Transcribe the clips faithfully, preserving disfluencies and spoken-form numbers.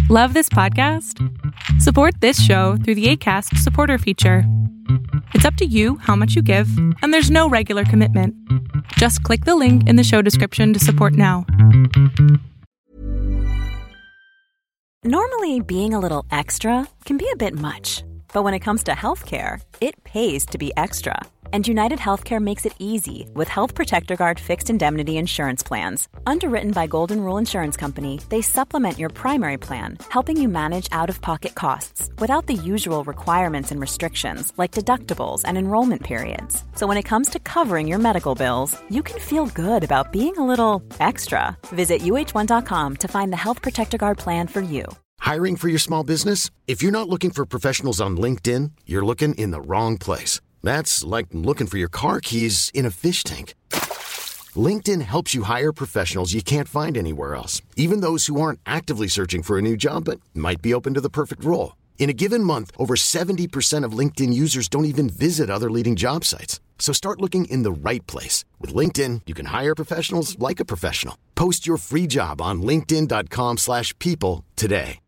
Love this podcast? Support this show through the Acast supporter feature. It's up to you how much you give, and there's no regular commitment. Just click the link in the show description to support now. Normally, being a little extra can be a bit much, but when it comes to healthcare, it pays to be extra. And United Healthcare makes it easy with Health Protector Guard fixed indemnity insurance plans. Underwritten by Golden Rule Insurance Company, they supplement your primary plan, helping you manage out-of-pocket costs without the usual requirements and restrictions like deductibles and enrollment periods. So when it comes to covering your medical bills, you can feel good about being a little extra. Visit U H one dot com to find the Health Protector Guard plan for you. Hiring for your small business? If you're not looking for professionals on LinkedIn, you're looking in the wrong place. That's like looking for your car keys in a fish tank. LinkedIn helps you hire professionals you can't find anywhere else, even those who aren't actively searching for a new job but might be open to the perfect role. In a given month, over seventy percent of LinkedIn users don't even visit other leading job sites. So start looking in the right place. With LinkedIn, you can hire professionals like a professional. Post your free job on linkedin dot com slash people today.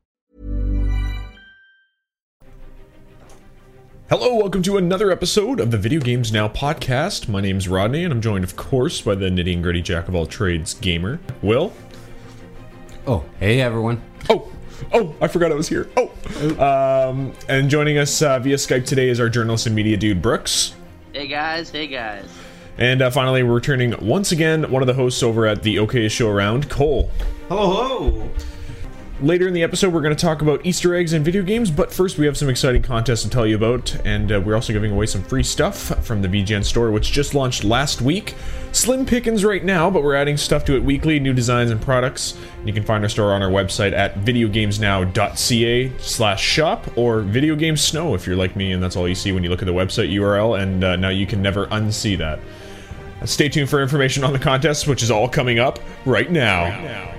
Hello, welcome to another episode of the Video Games Now podcast. My name's Rodney, and I'm joined, of course, by the nitty and gritty jack of all trades gamer, Will. Oh, hey everyone. Oh, oh, I forgot I was here. Oh, um, and joining us uh, via Skype today is our journalist and media dude, Brooks. Hey guys, hey guys. And uh, finally, we're returning once again, one of the hosts over at the OK Show Around, Cole. Hello, hello. Later in the episode, we're going to talk about Easter eggs and video games, but first we have some exciting contests to tell you about, and uh, we're also giving away some free stuff from the V G N store, which just launched last week. Slim pickings right now, but we're adding stuff to it weekly, new designs and products. You can find our store on our website at videogamesnow.ca slash shop, or Video Games Snow if you're like me, and that's all you see when you look at the website U R L, and uh, now you can never unsee that. Uh, stay tuned for information on the contest, which is all coming up right now. Right now.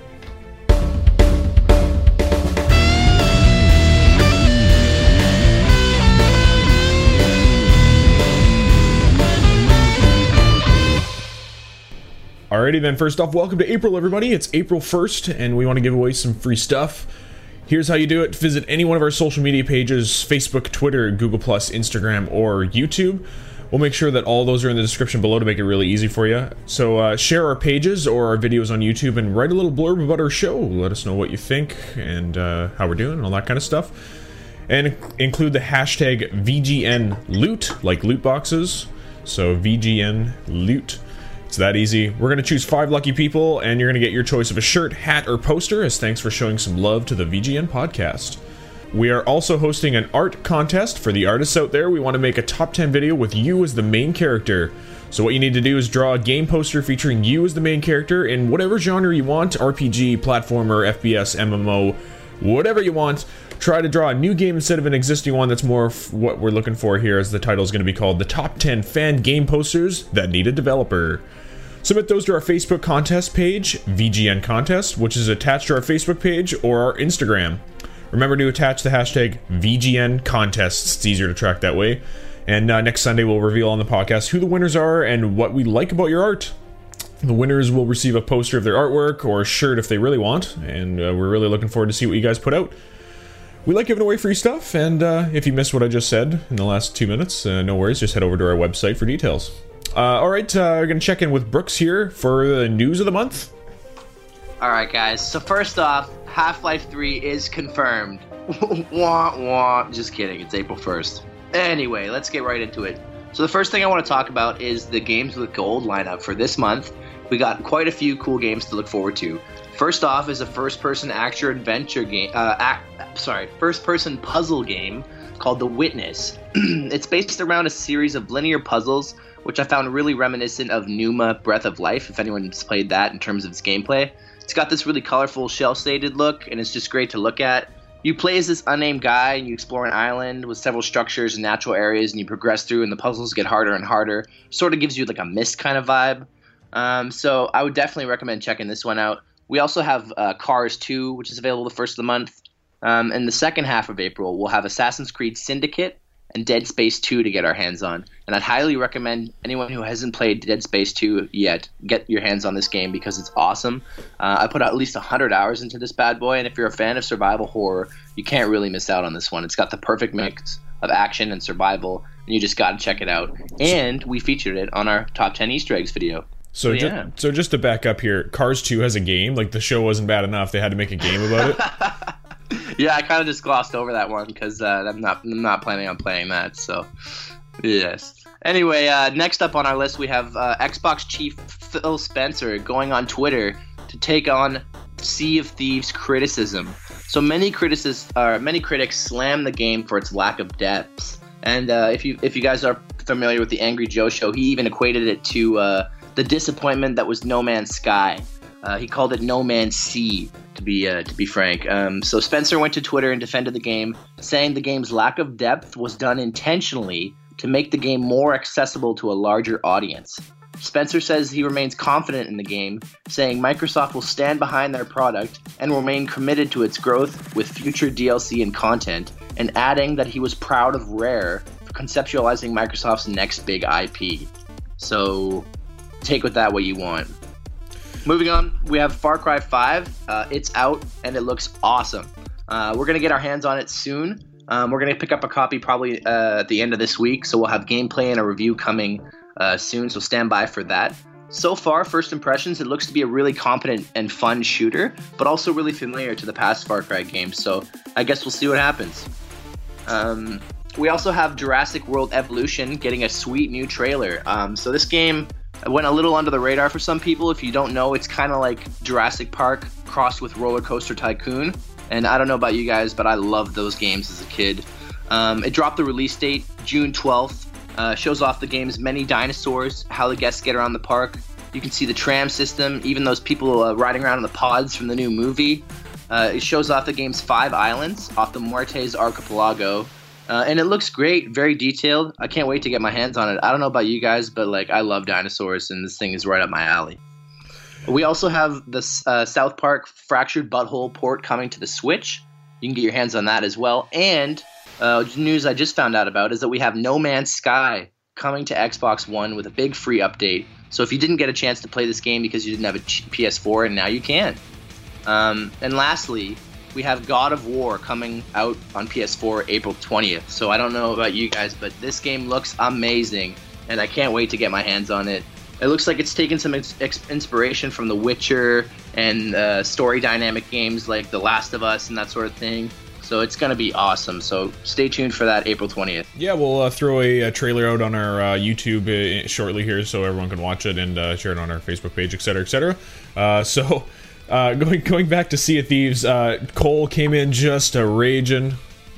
Alrighty then, first off, welcome to April, everybody. It's April first, and we want to give away some free stuff. Here's how you do it. Visit any one of our social media pages, Facebook, Twitter, Google plus, Instagram, or YouTube. We'll make sure that all those are in the description below to make it really easy for you. So uh, share our pages or our videos on YouTube and write a little blurb about our show. Let us know what you think and uh, how we're doing and all that kind of stuff. And include the hashtag V G N loot, like loot boxes. So V G N loot. It's that easy. We're going to choose five lucky people, and you're going to get your choice of a shirt, hat, or poster as thanks for showing some love to the V G N podcast. We are also hosting an art contest for the artists out there. We want to make a top ten video with you as the main character. So what you need to do is draw a game poster featuring you as the main character in whatever genre you want, R P G, platformer, F P S, M M O, whatever you want. Try to draw a new game instead of an existing one. That's more f- what we're looking for here, as the title is going to be called The Top ten Fan Game Posters That Need a Developer. Submit those to our Facebook contest page, V G N Contest, which is attached to our Facebook page or our Instagram. Remember to attach the hashtag V G N Contests. It's easier to track that way. And uh, next Sunday we'll reveal on the podcast who the winners are and what we like about your art. The winners will receive a poster of their artwork or a shirt if they really want, and uh, we're really looking forward to see what you guys put out. We like giving away free stuff, and uh, if you missed what I just said in the last two minutes, uh, no worries, just head over to our website for details. Uh, Alright, uh, we're going to check in with Brooks here for the news of the month. Alright guys, so first off, Half-Life three is confirmed. Wah wah, just kidding, it's April first. Anyway, let's get right into it. So the first thing I want to talk about is the Games with Gold lineup for this month. We got quite a few cool games to look forward to. First off is a first-person action-adventure game, uh, act, sorry, first-person puzzle game called The Witness. It's based around a series of linear puzzles, which I found really reminiscent of Numa Breath of Life, if anyone's played that in terms of its gameplay. It's got this really colorful, shell-shaded look, and it's just great to look at. You play as this unnamed guy, and you explore an island with several structures and natural areas, and you progress through, and the puzzles get harder and harder. Sort of gives you like a Myst kind of vibe. Um, so I would definitely recommend checking this one out. We also have uh, Cars two, which is available the first of the month. Um, and the second half of April, we'll have Assassin's Creed Syndicate and Dead Space two to get our hands on. And I'd highly recommend anyone who hasn't played Dead Space two yet, get your hands on this game because it's awesome. Uh, I put at least one hundred hours into this bad boy, and if you're a fan of survival horror, you can't really miss out on this one. It's got the perfect mix of action and survival, and you just got to check it out. And we featured it on our top ten Easter eggs video. So, So, ju- yeah. so just to back up here, Cars two has a game. Like, the show wasn't bad enough; they had to make a game about it. Yeah, I kind of just glossed over that one because uh, I'm not I'm not planning on playing that. So, yes. Anyway, uh, next up on our list, we have uh, Xbox chief Phil Spencer going on Twitter to take on Sea of Thieves criticism. So many critics, uh, many critics slam the game for its lack of depth. And uh, if you if you guys are familiar with the Angry Joe show, he even equated it to uh, the disappointment that was No Man's Sky. Uh, he called it No Man's Sea, to be uh, to be frank. Um, so Spencer went to Twitter and defended the game, saying the game's lack of depth was done intentionally to make the game more accessible to a larger audience. Spencer says he remains confident in the game, saying Microsoft will stand behind their product and remain committed to its growth with future D L C and content, and adding that he was proud of Rare for conceptualizing Microsoft's next big I P. So take with that what you want. Moving on, we have Far Cry five. Uh, it's out, and it looks awesome. Uh, we're going to get our hands on it soon. Um, we're going to pick up a copy probably uh, at the end of this week, so we'll have gameplay and a review coming uh, soon, so stand by for that. So far, first impressions, it looks to be a really competent and fun shooter, but also really familiar to the past Far Cry games, so I guess we'll see what happens. Um, we also have Jurassic World Evolution getting a sweet new trailer. Um, so this game went a little under the radar for some people. If you don't know, it's kind of like Jurassic Park crossed with Roller Coaster Tycoon. And I don't know about you guys, but I loved those games as a kid. Um, it dropped the release date, June twelfth. Uh, shows off the game's many dinosaurs, how the guests get around the park. You can see the tram system, even those people uh, riding around in the pods from the new movie. Uh, it shows off the game's five islands off the Muertes Archipelago. Uh, and it looks great, very detailed. I can't wait to get my hands on it. I don't know about you guys, but like I love dinosaurs, and this thing is right up my alley. We also have the uh, South Park Fractured Butthole port coming to the Switch. You can get your hands on that as well. And uh, news I just found out about is that we have No Man's Sky coming to Xbox One with a big free update. So if you didn't get a chance to play this game because you didn't have a P S four, and now you can. Um, and lastly, we have God of War coming out on P S four April twentieth. So I don't know about you guys, but this game looks amazing, and I can't wait to get my hands on it. It looks like it's taken some ex- ex- inspiration from The Witcher and uh, story dynamic games like The Last of Us and that sort of thing. So it's going to be awesome. So stay tuned for that April twentieth. Yeah, we'll uh, throw a, a trailer out on our uh, YouTube uh, shortly here so everyone can watch it and uh, share it on our Facebook page, et cetera, et cetera. Uh, so uh, going going back to Sea of Thieves, uh, Cole came in just a raging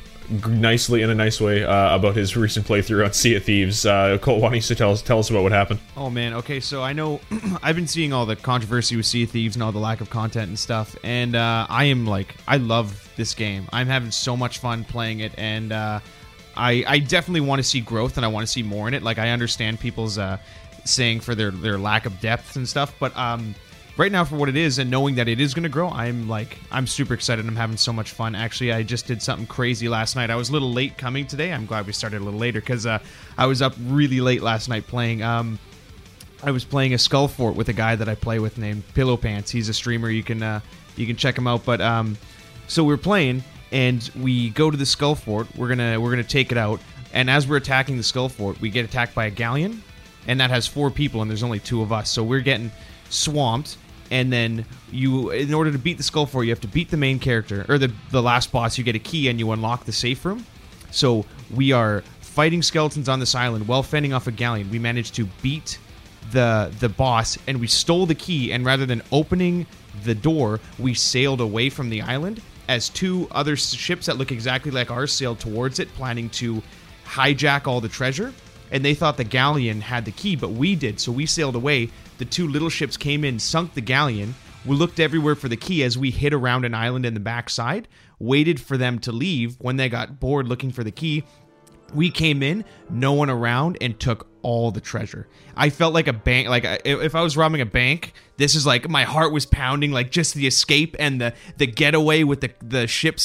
nicely, in a nice way, uh, about his recent playthrough on Sea of Thieves. Uh, Cole, why don't you tell us, tell us about what happened? Oh man, okay, so I know I've been seeing all the controversy with Sea of Thieves and all the lack of content and stuff, and uh, I am like, I love this game. I'm having so much fun playing it, and uh, I, I definitely want to see growth, and I want to see more in it. Like, I understand people's uh, saying for their, their lack of depth and stuff, but um, right now for what it is, and knowing that it is going to grow, I'm like, I'm super excited. I'm having so much fun. Actually, I just did something crazy last night. I was a little late coming today. I'm glad we started a little later, because uh, I was up really late last night playing. Um, I was playing a Skull Fort with a guy that I play with named Pillow Pants. He's a streamer. You can uh, you can check him out. But um, so we're playing, and we go to the Skull Fort. We're gonna we're gonna take it out. And as we're attacking the Skull Fort, we get attacked by a galleon, and that has four people, and there's only two of us. So we're getting swamped. And then you, in order to beat the Skull Fort, you have to beat the main character, or the the last boss. You get a key and you unlock the safe room. So we are fighting skeletons on this island while fending off a galleon. We managed to beat the the boss, and we stole the key. And rather than opening the door, we sailed away from the island as two other ships that look exactly like ours sailed towards it, planning to hijack all the treasure. And they thought the galleon had the key, but we did. So we sailed away. The two little ships came in, sunk the galleon. We looked everywhere for the key as we hid around an island in the backside, waited for them to leave. When they got bored looking for the key, we came in, no one around, and took all the treasure. I felt like a bank, like if I was robbing a bank, this is like my heart was pounding, like just the escape and the, the getaway with the, the ships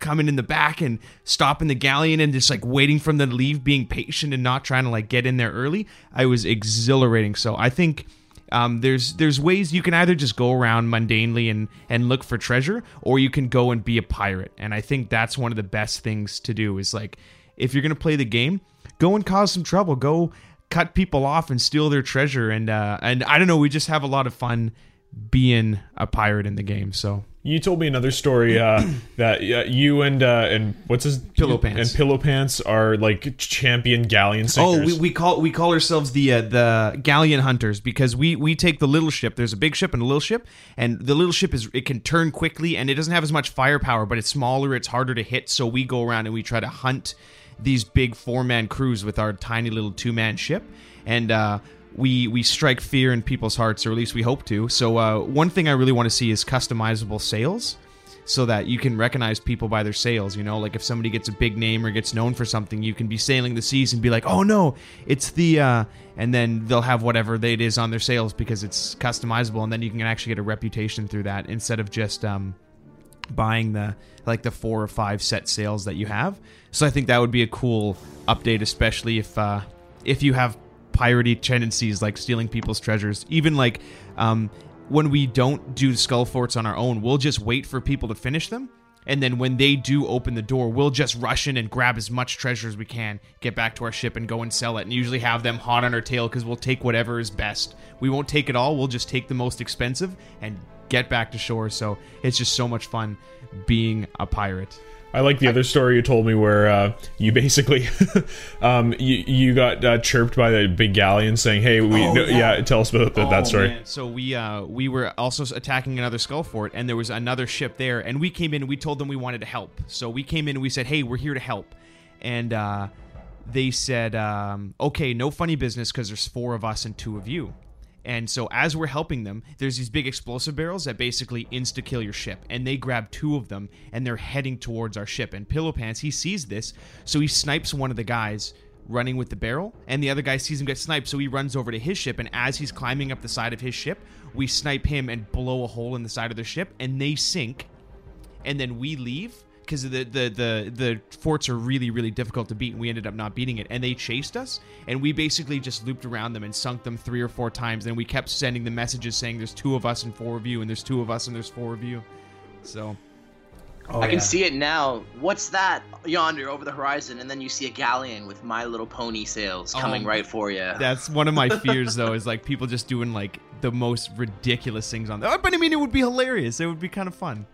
coming in the back and stopping the galleon and just like waiting for them to leave, being patient and not trying to like get in there early. I was exhilarating. So I think um, there's there's ways you can either just go around mundanely and and look for treasure, or you can go and be a pirate. And I think that's one of the best things to do is like, if you're gonna play the game, go and cause some trouble. Go cut people off and steal their treasure. And uh, and I don't know, we just have a lot of fun being a pirate in the game. So you told me another story uh, that uh, you and uh, and what's his Pillow Pants and Pillow Pants are like champion galleon sinkers. Oh, we, we call we call ourselves the uh, the galleon hunters because we we take the little ship. There's a big ship and a little ship, and the little ship is it can turn quickly and it doesn't have as much firepower, but it's smaller, it's harder to hit. So we go around and we try to hunt these big four man crews with our tiny little two man ship, and uh, we we strike fear in people's hearts, or at least we hope to. So uh, one thing I really want to see is customizable sails, so that you can recognize people by their sails. You know, like if somebody gets a big name or gets known for something, you can be sailing the seas and be like, oh no, it's the, uh, and then they'll have whatever it is on their sails because it's customizable, and then you can actually get a reputation through that instead of just um, buying the like the four or five set sails that you have. So I think that would be a cool update, especially if uh, if you have piratey tendencies like stealing people's treasures. Even like um, when we don't do skull forts on our own, we'll just wait for people to finish them, and then when they do open the door, we'll just rush in and grab as much treasure as we can, get back to our ship and go and sell it, and usually have them hot on our tail because we'll take whatever is best. We won't take it all, we'll just take the most expensive and get back to shore. So it's just so much fun being a pirate. I like the other story you told me where uh, you basically um, you you got uh, chirped by the big galleon saying, "Hey, we oh, no, yeah. yeah." Tell us about that, oh, that story. Man. So we uh, we were also attacking another skull fort, and there was another ship there, and we came in and we told them we wanted to help. So we came in and we said, "Hey, we're here to help," and uh, they said, um, "Okay, no funny business because there's four of us and two of you." And so as we're helping them, there's these big explosive barrels that basically insta-kill your ship. And they grab two of them, and they're heading towards our ship. And Pillow Pants, he sees this, so he snipes one of the guys running with the barrel. And the other guy sees him get sniped, so he runs over to his ship. And as he's climbing up the side of his ship, we snipe him and blow a hole in the side of their ship. And they sink. And then we leave, because the, the, the, the forts are really, really difficult to beat, and we ended up not beating it. And they chased us, and we basically just looped around them and sunk them three or four times. And we kept sending them messages saying there's two of us and four of you, and there's two of us and there's four of you. So... Oh, I can yeah. see it now. What's that yonder over the horizon? And then you see a galleon with My Little Pony sails coming oh, right for you. That's one of my fears, though, is like people just doing like the most ridiculous things on there. But I mean, it would be hilarious. It would be kind of fun.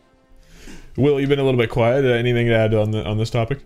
Will, you've been a little bit quiet. Uh, anything to add on the on this topic?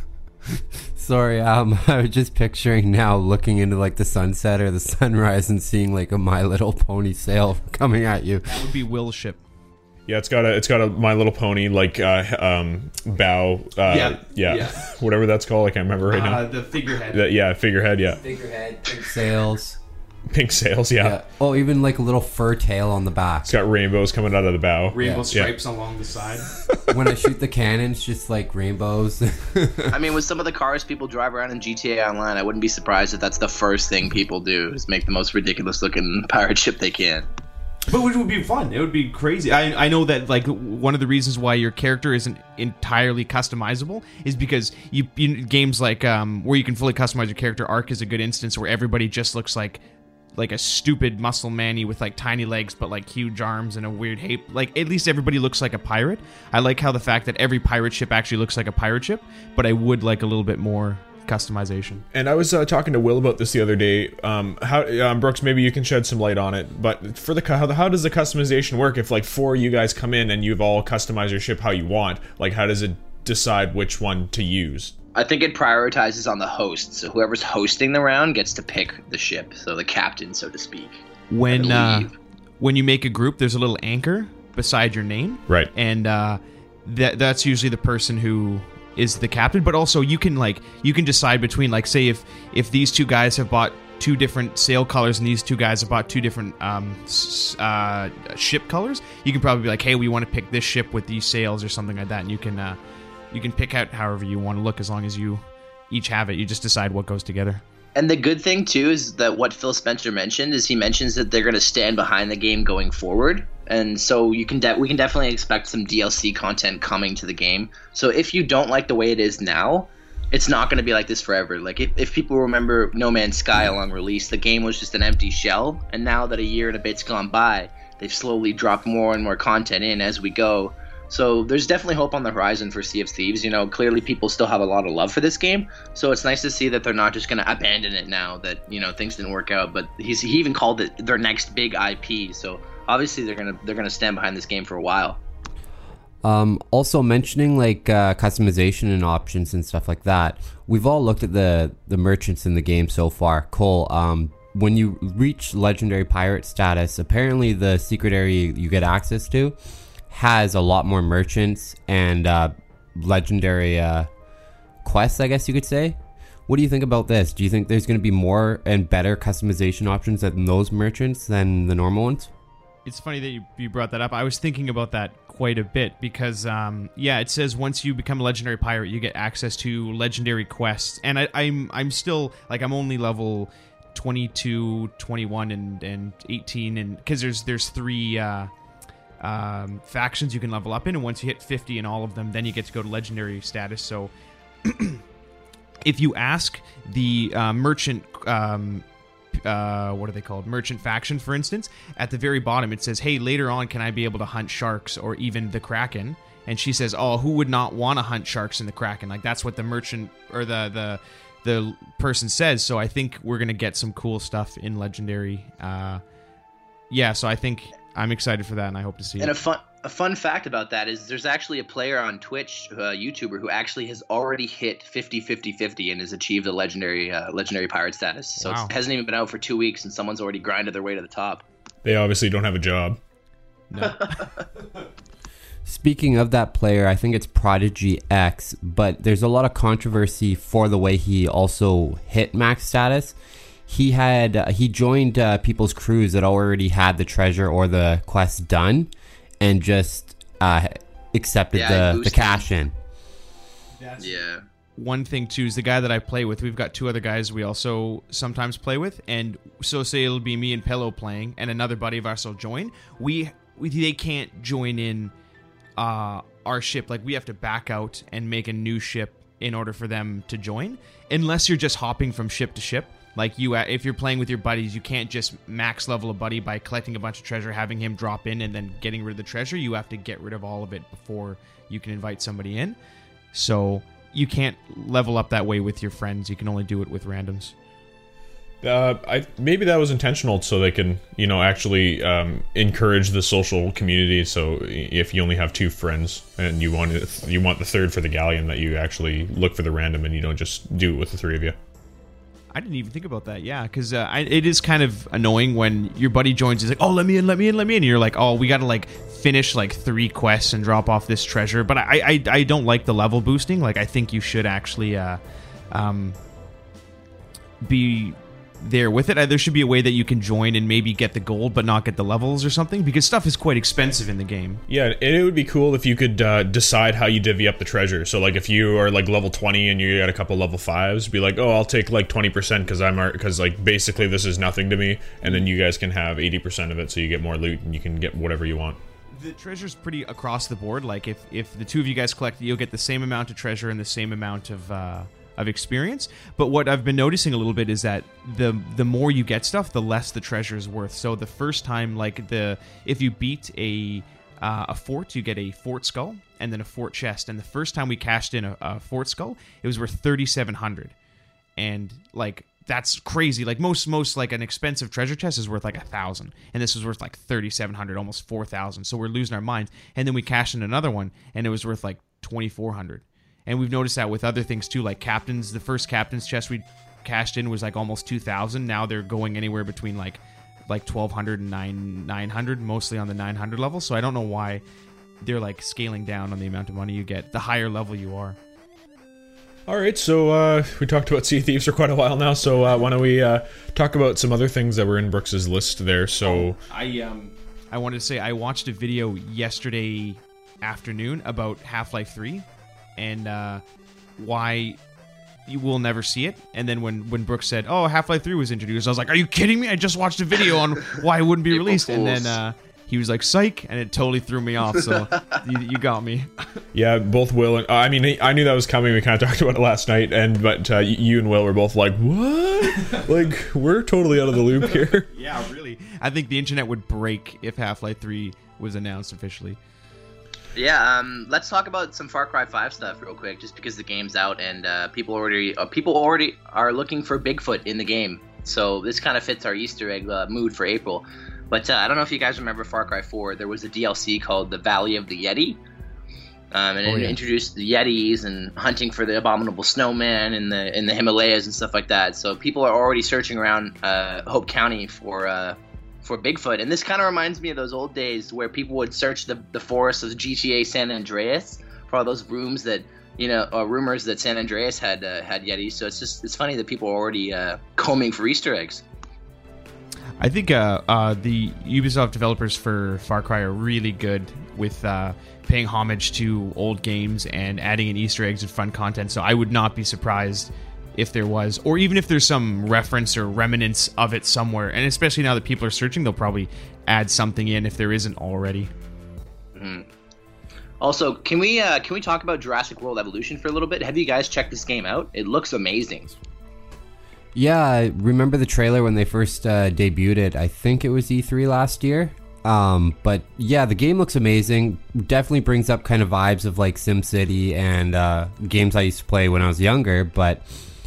Sorry, um, I was just picturing now looking into like the sunset or the sunrise and seeing like a My Little Pony sail coming at you. That would be Will's ship. Yeah, it's got a it's got a My Little Pony like uh, um, bow. Uh, yeah. yeah, yeah, whatever that's called. I can't remember right uh, now. The figurehead. The, yeah, figurehead. Yeah. Figurehead, pink sails. Pink sails, yeah. yeah. Oh, even like a little fur tail on the back. It's got rainbows coming out of the bow. Rainbow yeah. stripes yeah. along the side. When I shoot the cannons, just like rainbows. I mean, with some of the cars people drive around in G T A Online, I wouldn't be surprised if that's the first thing people do, is make the most ridiculous looking pirate ship they can. But which would be fun. It would be crazy. I I know that like one of the reasons why your character isn't entirely customizable is because you, you games like um where you can fully customize your character. Ark is a good instance where everybody just looks like like a stupid muscle manny with like tiny legs but like huge arms and a weird hape. Like at least everybody looks like a pirate. I like how the fact that every pirate ship actually looks like a pirate ship, but I would like a little bit more customization. And I was uh, talking to Will about this the other day. Um, how um, Brooks, maybe you can shed some light on it. But for the how, how does the customization work? If like four of you guys come in and you've all customized your ship how you want, like how does it decide which one to use? I think it prioritizes on the host. So whoever's hosting the round gets to pick the ship. So the captain, so to speak. When uh, when you make a group, there's a little anchor beside your name. Right. And uh, that that's usually the person who is the captain. But also you can like you can decide between like say if if these two guys have bought two different sail colors and these two guys have bought two different um, uh, ship colors, you can probably be like, hey, we want to pick this ship with these sails or something like that, and you can. Uh, You can pick out however you want to look as long as you each have it. You just decide what goes together. And the good thing too is that what Phil Spencer mentioned is he mentions that they're going to stand behind the game going forward, and so you can de- we can definitely expect some D L C content coming to the game. So if you don't like the way it is now, it's not going to be like this forever. Like if, if people remember No Man's Sky along release, the game was just an empty shell, and now that a year and a bit's gone by, they've slowly dropped more and more content in as we go. So there's definitely hope on the horizon for Sea of Thieves. You know, clearly people still have a lot of love for this game, so it's nice to see that they're not just going to abandon it now that, you know, things didn't work out. But he's, he even called it their next big I P. So obviously they're gonna they're gonna stand behind this game for a while. Um, also mentioning like uh, customization and options and stuff like that. We've all looked at the the merchants in the game so far. Cole, um, when you reach Legendary Pirate status, apparently the secret area you get access to has a lot more merchants and uh, legendary uh, quests, I guess you could say. What do you think about this? Do you think there's going to be more and better customization options in those merchants than the normal ones? It's funny that you, you brought that up. I was thinking about that quite a bit because, um, yeah, it says once you become a legendary pirate, you get access to legendary quests. And I, I'm I'm still, like, I'm only level twenty-two, twenty-one, and, and eighteen, and because there's, there's three... Uh, Um, factions you can level up in, and once you hit fifty in all of them, then you get to go to legendary status. So if you ask the uh, merchant, um, uh, what are they called? Merchant faction, for instance, at the very bottom it says, hey, later on can I be able to hunt sharks or even the Kraken? And she says, oh, who would not want to hunt sharks and the Kraken? Like, that's what the merchant or the the the person says. So I think we're gonna get some cool stuff in legendary. Uh, yeah, so I think I'm excited for that, and I hope to see and it. And a fun a fun fact about that is there's actually a player on Twitch, a YouTuber, who actually has already hit fifty fifty fifty and has achieved a legendary uh, legendary pirate status. So Wow. it hasn't even been out for two weeks, and someone's already grinded their way to the top. They obviously don't have a job. No. Speaking of that player, I think it's Prodigy X, but there's a lot of controversy for the way he also hit max status. He had uh, he joined uh, people's crews that already had the treasure or the quest done, and just uh, accepted Yeah, the, the boosted. cash in. That's Yeah. one thing too is the guy that I play with. We've got two other guys we also sometimes play with, and so say it'll be me and Pillow playing, and another buddy of ours will join. We, we they can't join in uh, our ship. Like, we have to back out and make a new ship in order for them to join, unless you're just hopping from ship to ship. Like, you, if you're playing with your buddies, you can't just max level a buddy by collecting a bunch of treasure, having him drop in, and then getting rid of the treasure. You have to get rid of all of it before you can invite somebody in. So you can't level up that way with your friends. You can only do it with randoms. Uh, I maybe that was intentional so they can, you know, actually um, encourage the social community. So if you only have two friends and you want it, you want the third for the galleon, that you actually look for the random and you don't just do it with the three of you. I didn't even think about that, yeah, because uh, it is kind of annoying when your buddy joins. He's like, oh, let me in, let me in, let me in. And you're like, oh, we got to, like, finish, like, three quests and drop off this treasure. But I I, I don't like the level boosting. Like, I think you should actually uh, um, be there with it. There should be a way that you can join and maybe get the gold but not get the levels or something, because stuff is quite expensive in the game. Yeah, and it would be cool if you could uh, decide how you divvy up the treasure. So, like, if you are like level twenty and you got a couple level fives, be like, oh, I'll take like twenty percent because I'm because like basically this is nothing to me, and then you guys can have eighty percent of it, so you get more loot and you can get whatever you want. The treasure's pretty across the board. Like, if if the two of you guys collect, you'll get the same amount of treasure and the same amount of uh, of experience. But what I've been noticing a little bit is that the the more you get stuff, the less the treasure is worth. So the first time, like the if you beat a uh, a fort, you get a fort skull and then a fort chest. And the first time we cashed in a, a fort skull, it was worth thirty-seven hundred, and like that's crazy. Like most most like an expensive treasure chest is worth like a thousand, and this was worth like thirty-seven hundred, almost four thousand. So we're losing our minds. And then we cashed in another one, and it was worth like twenty-four hundred. And we've noticed that with other things too, like captains. The first captain's chest we cashed in was like almost two thousand. Now they're going anywhere between like like twelve hundred and nine hundred, mostly on the nine hundred level. So I don't know why they're like scaling down on the amount of money you get the higher level you are. All right, so uh, we talked about Sea of Thieves for quite a while now, so uh, why don't we uh, talk about some other things that were in Brooks's list there. So I um I wanted to say I watched a video yesterday afternoon about Half-Life three and uh, why you will never see it. And then when, when Brooks said, oh, Half-Life three was introduced, I was like, are you kidding me? I just watched a video on why it wouldn't be released. And then uh, he was like, psych, and it totally threw me off. So you, you got me. Yeah, both Will and... Uh, I mean, I knew that was coming. We kind of talked about it last night, and but uh, you and Will were both like, what? Like, we're totally out of the loop here. Yeah, really. I think the internet would break if Half-Life three was announced officially. Yeah, um, let's talk about some Far Cry five stuff real quick, just because the game's out and uh, people already uh, people already are looking for Bigfoot in the game. So this kind of fits our Easter egg uh, mood for April. But uh, I don't know if you guys remember Far Cry four. There was a D L C called The Valley of the Yeti, um, and oh, it yeah. introduced the Yetis and hunting for the abominable snowman in the in the Himalayas and stuff like that. So people are already searching around uh, Hope County for. Uh, for Bigfoot, and this kind of reminds me of those old days where people would search the, the forests of G T A San Andreas for all those rooms that, you know, uh, rumors that San Andreas had uh, had Yetis. So it's just it's funny that people are already uh, combing for Easter eggs. I think uh, uh, the Ubisoft developers for Far Cry are really good with uh, paying homage to old games and adding in Easter eggs and fun content. So I would not be surprised if there was, or even if there's some reference or remnants of it somewhere. And especially now that people are searching, they'll probably add something in if there isn't already. Mm-hmm. Also, can we uh, can we talk about Jurassic World Evolution for a little bit? Have you guys checked this game out? It looks amazing. Yeah, I remember the trailer when they first uh, debuted it. I think it was E three last year. Um, but yeah, the game looks amazing. Definitely brings up kind of vibes of like SimCity and uh, games I used to play when I was younger. But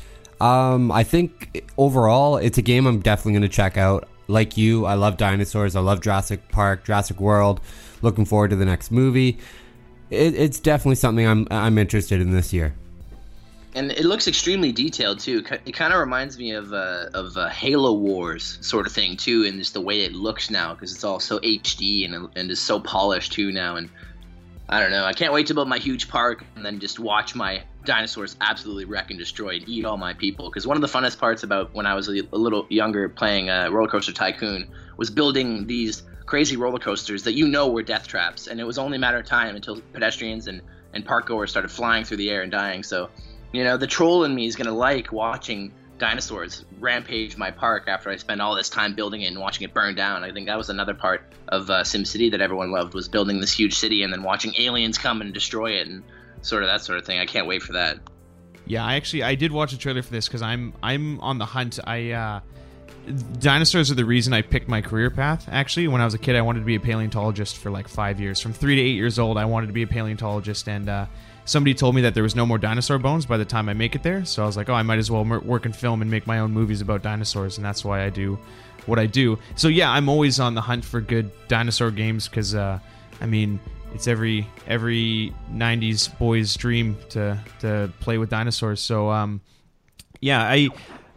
um, I think overall, it's a game I'm definitely going to check out. Like you, I love dinosaurs. I love Jurassic Park, Jurassic World. Looking forward to the next movie. It, it's definitely something I'm I'm interested in this year. And it looks extremely detailed too. It kind of reminds me of uh, of uh, Halo Wars sort of thing too, and just the way it looks now, because it's all so H D and and is so polished too now. And I don't know. I can't wait to build my huge park and then just watch my dinosaurs absolutely wreck and destroy and eat all my people. Because one of the funnest parts about when I was a, a little younger playing uh, Roller Coaster Tycoon was building these crazy roller coasters that you know were death traps, and it was only a matter of time until pedestrians and and park goers started flying through the air and dying. So, you know, the troll in me is going to like watching dinosaurs rampage my park after I spend all this time building it and watching it burn down. I think that was another part of uh, SimCity that everyone loved, was building this huge city and then watching aliens come and destroy it and sort of that sort of thing. I can't wait for that. Yeah, I actually I did watch a trailer for this because I'm I'm on the hunt. I uh, dinosaurs are the reason I picked my career path. Actually, when I was a kid, I wanted to be a paleontologist for like five years. From three to eight years old, I wanted to be a paleontologist, and uh, somebody told me that there was no more dinosaur bones by the time I make it there. So I was like, oh, I might as well work in film and make my own movies about dinosaurs, and that's why I do what I do. So yeah, I'm always on the hunt for good dinosaur games because, uh, I mean, it's every every nineties boy's dream to to play with dinosaurs. So um, yeah, I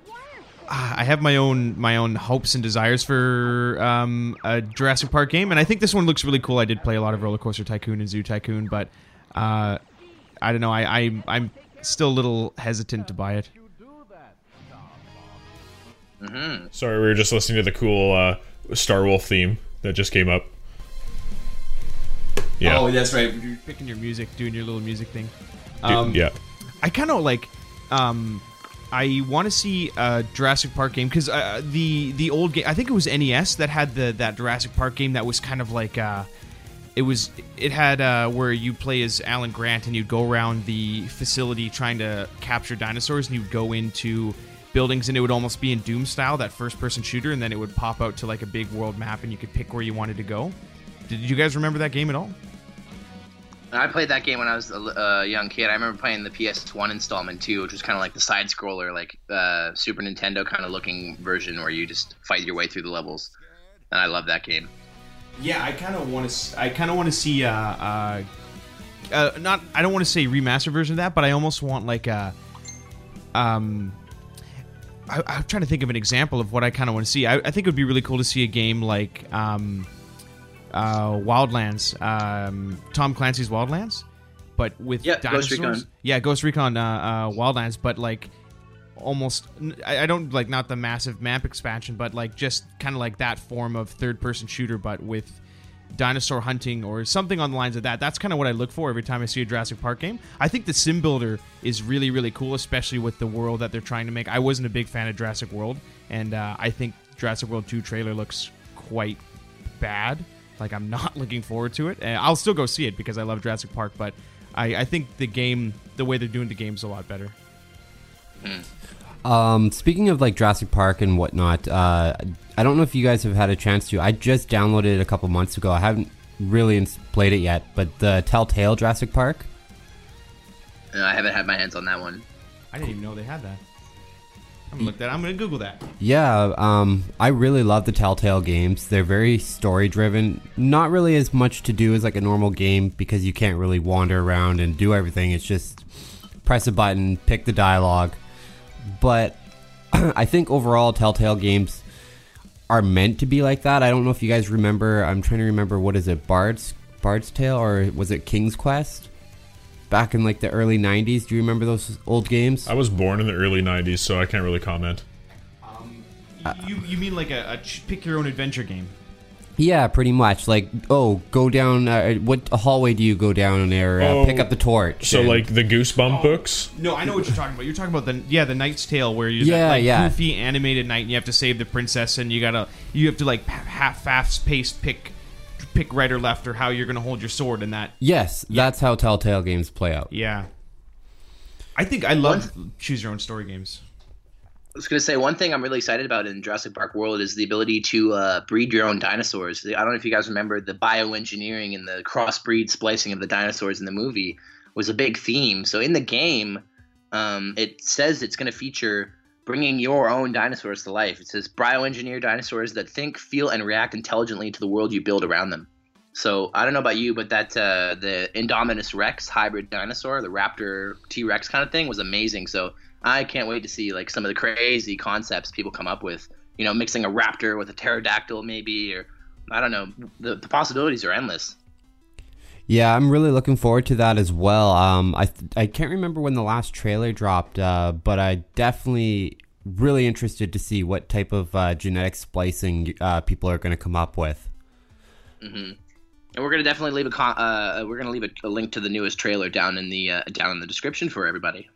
I have my own my own hopes and desires for um, a Jurassic Park game, and I think this one looks really cool. I did play a lot of Roller Coaster Tycoon and Zoo Tycoon, but uh, I don't know. I, I I'm still a little hesitant to buy it. Mm-hmm. Sorry, we were just listening to the cool uh, Star Wolf theme that just came up. Yeah. Oh, that's right. You're picking your music, doing your little music thing. Dude, Um, yeah. I kind of like. Um, I want to see a Jurassic Park game because uh, the the old game. I think it was N E S that had the that Jurassic Park game that was kind of like. Uh, it was. It had uh, where you play as Alan Grant and you'd go around the facility trying to capture dinosaurs, and you'd go into buildings, and it would almost be in Doom style, that first person shooter, and then it would pop out to like a big world map, and you could pick where you wanted to go. Did you guys remember that game at all? I played that game when I was a uh, young kid. I remember playing the P S one installment too, which was kind of like the side scroller, like uh, Super Nintendo kind of looking version where you just fight your way through the levels. And I love that game. Yeah, I kind of want to. I kind of want to see. Uh, uh, uh, not. I don't want to say remaster version of that, but I almost want like a. Um, I, I'm trying to think of an example of what I kind of want to see. I, I think it would be really cool to see a game like. Um, Uh, Wildlands, um, Tom Clancy's Wildlands, but with yeah, dinosaurs. Ghost Recon. Yeah, Ghost Recon uh, uh, Wildlands, but like almost. I, I don't like not the massive map expansion, but like just kind of like that form of third-person shooter, but with dinosaur hunting or something on the lines of that. That's kind of what I look for every time I see a Jurassic Park game. I think the sim builder is really, really cool, especially with the world that they're trying to make. I wasn't a big fan of Jurassic World, and uh, I think Jurassic World two trailer looks quite bad. Like, I'm not looking forward to it. And I'll still go see it because I love Jurassic Park, but I, I think the game, the way they're doing the game is a lot better. Um, speaking of like Jurassic Park and whatnot, uh, I don't know if you guys have had a chance to. I just downloaded it a couple months ago. I haven't really ins- played it yet, but the Telltale Jurassic Park. No, I haven't had my hands on that one. I didn't even know they had that. I'm gonna look that. I'm gonna Google that. Yeah, um, I really love the Telltale games. They're very story driven. Not really as much to do as like a normal game because you can't really wander around and do everything. It's just press a button, pick the dialogue. But I think overall Telltale games are meant to be like that. I don't know if you guys remember. I'm trying to remember, what is it, Bard's Bard's Tale, or was it King's Quest? Back in like the early nineties. Do you remember those old games? I was born in the early nineties, so I can't really comment. Um, you you mean like a, a pick your own adventure game? Yeah, pretty much. Like, oh, go down. Uh, what hallway do you go down there? Uh, Oh, pick up the torch. So and- like the Goosebump Oh. books? No, I know what you're talking about. You're talking about the yeah, the Knight's Tale, where you're Yeah, that, like yeah. goofy animated knight, and you have to save the princess, and you gotta you have to like half fast paced pick pick right or left or how you're gonna hold your sword in that. Yes, that's how Telltale games play out. Yeah, I think I love choose your own story games. I was going to say, one thing I'm really excited about in Jurassic Park World is the ability to uh, breed your own dinosaurs. I don't know if you guys remember the bioengineering and the crossbreed splicing of the dinosaurs in the movie was a big theme. So in the game, um, it says it's going to feature bringing your own dinosaurs to life. It says bioengineer dinosaurs that think, feel, and react intelligently to the world you build around them. So I don't know about you, but that uh, the Indominus Rex hybrid dinosaur, the Raptor T-Rex kind of thing, was amazing. So I can't wait to see like some of the crazy concepts people come up with. You know, mixing a raptor with a pterodactyl, maybe, or I don't know. The, the possibilities are endless. Yeah, I'm really looking forward to that as well. Um, I th- I can't remember when the last trailer dropped, uh, but I definitely really interested to see what type of uh, genetic splicing uh, people are going to come up with. Mm-hmm. And we're gonna definitely leave a con- uh, we're gonna leave a, a link to the newest trailer down in the uh, down in the description for everybody.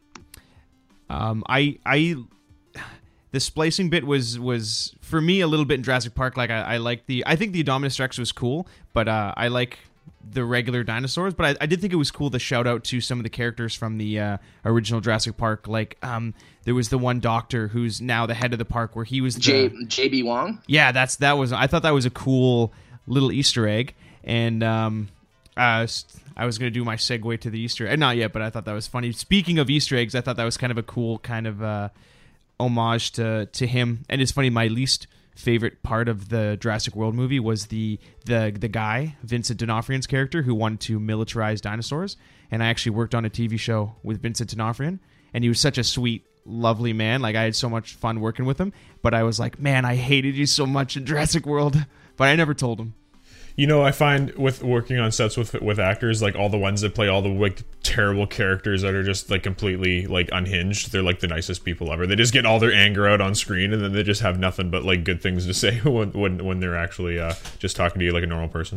Um, I I the splicing bit was was for me a little bit in Jurassic Park. Like I, I like the I think the Indominus Rex was cool, but uh, I like the regular dinosaurs. But I, I did think it was cool to shout out to some of the characters from the uh, original Jurassic Park. Like um, there was the one doctor who's now the head of the park, where he was the, J JB Wong. Yeah, that's that was I thought that was a cool little Easter egg. And um, uh, I was going to do my segue to the Easter egg. Not yet, but I thought that was funny. Speaking of Easter eggs, I thought that was kind of a cool kind of uh, homage to, to him. And it's funny, my least favorite part of the Jurassic World movie was the the the guy, Vincent D'Onofrio's character, who wanted to militarize dinosaurs. And I actually worked on a T V show with Vincent D'Onofrio, and he was such a sweet, lovely man. Like, I had so much fun working with him. But I was like, man, I hated you so much in Jurassic World. But I never told him. You know, I find with working on sets with with actors, like all the ones that play all the like terrible characters that are just like completely like unhinged, they're like the nicest people ever. They just get all their anger out on screen, and then they just have nothing but like good things to say when when, when they're actually uh, just talking to you like a normal person.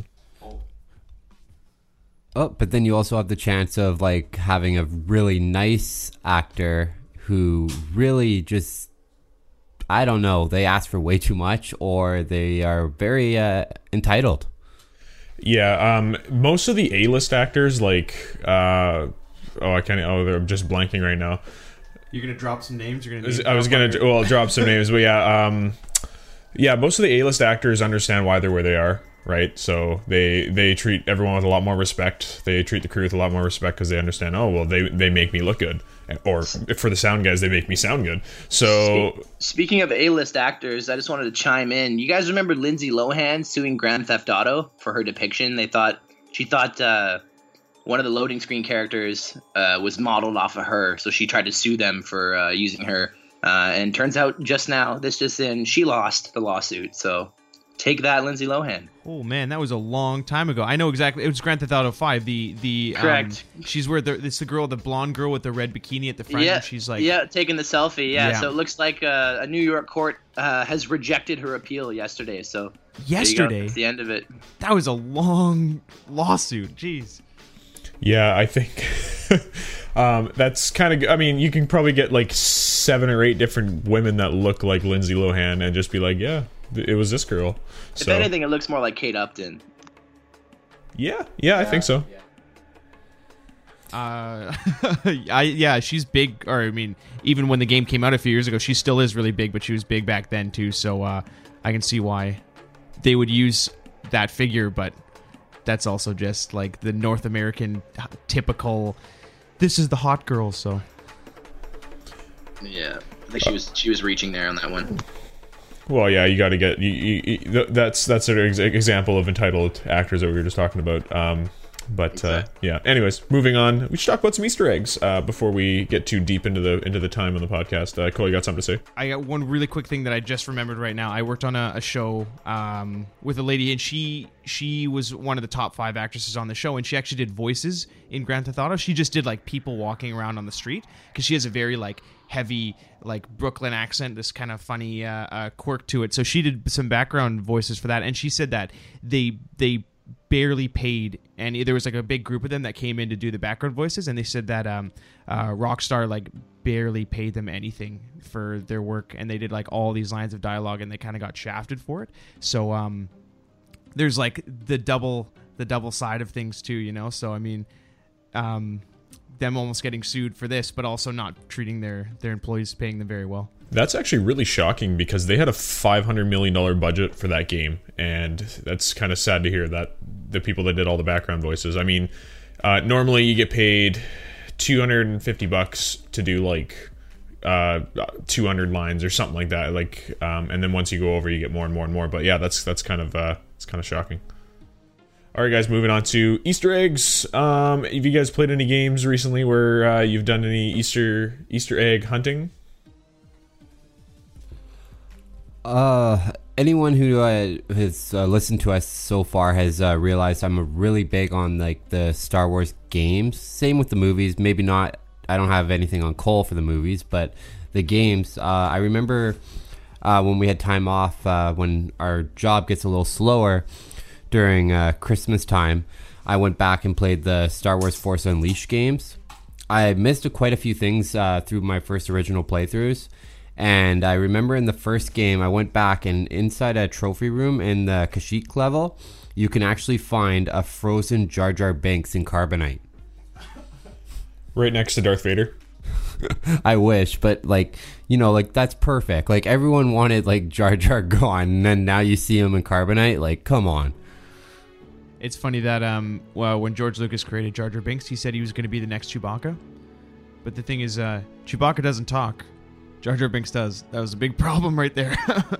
Oh, but then you also have the chance of like having a really nice actor who really just, I don't know, they ask for way too much, or they are very uh, entitled. Yeah, um, most of the A-list actors, like, uh, oh, I can't, oh, they're just blanking right now. You're gonna drop some names. You're gonna. I was gonna, well, drop some names, but yeah, um, yeah, most of the A-list actors understand why they're where they are, right? So they they treat everyone with a lot more respect. They treat the crew with a lot more respect because they understand. Oh, well, they they make me look good, or for the sound guys, they make me sound good. So speaking of A-list actors, I just wanted to chime in. You guys remember Lindsay Lohan suing Grand Theft Auto for her depiction? They thought she thought uh, one of the loading screen characters uh, was modeled off of her, so she tried to sue them for uh, using her. Uh, and turns out just now, this just in, she lost the lawsuit. So Take that, Lindsay Lohan. Oh man, that was a long time ago. I know exactly. It was Grand Theft Auto five. The the correct. Um, she's where the it's the girl, the blonde girl with the red bikini at the front. Yeah, And she's like yeah, taking the selfie. Yeah, Yeah. so it looks like uh, a New York court uh, has rejected her appeal yesterday. So there you go. yesterday. That's the end of it. That was a long lawsuit. Jeez. Yeah, I think um, that's kind of. I mean, you can probably get like seven or eight different women that look like Lindsay Lohan and just be like, yeah, it was this girl. If So anything, it looks more like Kate Upton. yeah, yeah, I think so. Uh, I yeah, she's big. Or I mean, even when the game came out a few years ago, she still is really big. But she was big back then too. So uh, I can see why they would use that figure. But that's also just like the North American typical. This is the hot girl. So Yeah, I think she was she was reaching there on that one. Well, yeah, you got to get. You, you, you, that's that's an ex- example of entitled actors that we were just talking about. Um, but Exactly. uh, yeah. Anyways, moving on. We should talk about some Easter eggs uh, before we get too deep into the into the time on the podcast. Uh, Cole, you got something to say? I got one really quick thing that I just remembered right now. I worked on a, a show um, with a lady, and she she was one of the top five actresses on the show, and she actually did voices in Grand Theft Auto. She just did like people walking around on the street because she has a very like heavy like Brooklyn accent, this kind of funny uh, uh, quirk to it. So she did some background voices for that, and she said that they they barely paid, and there was like a big group of them that came in to do the background voices, and they said that um, uh, Rockstar like barely paid them anything for their work, and they did like all these lines of dialogue, and they kind of got shafted for it. So um, there's like the double the double side of things too, you know. So I mean, um, them almost getting sued for this, but also not treating their their employees, paying them very well. That's actually really shocking because they had a five hundred million dollars budget for that game, and that's kind of sad to hear that the people that did all the background voices. I mean, uh, normally you get paid two hundred fifty bucks to do like uh, two hundred lines or something like that. Like, um, and then once you go over, you get more and more and more. But yeah, that's that's kind of uh, it's kind of shocking. All right, guys, moving on to Easter eggs. Um, have you guys played any games recently where uh, you've done any Easter Easter egg hunting? Uh, anyone who uh, has uh, listened to us so far has uh, realized I'm really big on like the Star Wars games. Same with the movies. Maybe not. I don't have anything on Cole for the movies, but the games. Uh, I remember uh, when we had time off, uh, when our job gets a little slower during uh, Christmas time, I went back and played the Star Wars Force Unleashed games. I missed quite a few things uh, through my first original playthroughs. And I remember in the first game, I went back and inside a trophy room in the Kashyyyk level, you can actually find a frozen Jar Jar Binks in Carbonite. Right next to Darth Vader. I wish, but like, you know, like that's perfect. Like everyone wanted like Jar Jar gone, and then now you see him in Carbonite. Like, come on. It's funny that um, well, when George Lucas created Jar Jar Binks, he said he was going to be the next Chewbacca. But the thing is, uh, Chewbacca doesn't talk. Jar Jar Binks does. That was a big problem right there.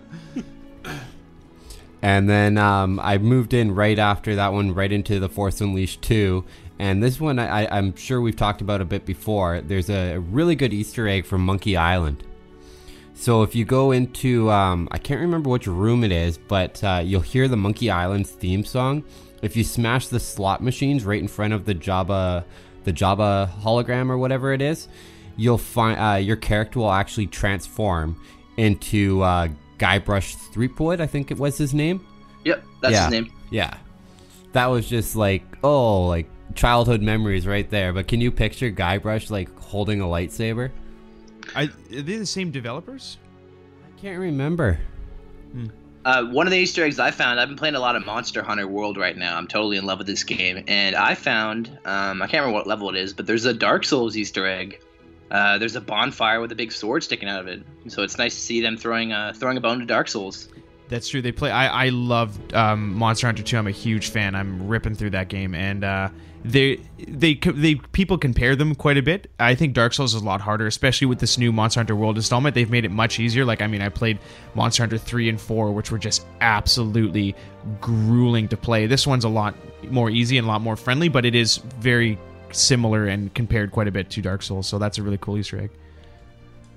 And then um, I moved in right after that one, right into the Force Unleashed two. And this one, I, I'm sure we've talked about a bit before. There's a really good Easter egg from Monkey Island. So if you go into, um, I can't remember which room it is, but uh, you'll hear the Monkey Island theme song. If you smash the slot machines right in front of the Jabba, the Jabba hologram or whatever it is, you'll find uh, your character will actually transform into uh, Guybrush Threepwood, I think it was his name. Yep, that's yeah. his name. Yeah. That was just like, oh, like childhood memories right there. But can you picture Guybrush like holding a lightsaber? I, are they the same developers? I can't remember. Uh, one of the Easter eggs I found, I've been playing a lot of Monster Hunter World right now. I'm totally in love with this game. And I found, um, I can't remember what level it is, but there's a Dark Souls Easter egg. Uh, there's a bonfire with a big sword sticking out of it. So it's nice to see them throwing uh, throwing a bone to Dark Souls. That's true. They play. I I love um, Monster Hunter two. I'm a huge fan. I'm ripping through that game, and uh, they they they people compare them quite a bit. I think Dark Souls is a lot harder, especially with this new Monster Hunter World installment. They've made it much easier. Like I mean, I played Monster Hunter three and four, which were just absolutely grueling to play. This one's a lot more easy and a lot more friendly, but it is very similar and compared quite a bit to Dark Souls. So that's a really cool Easter egg.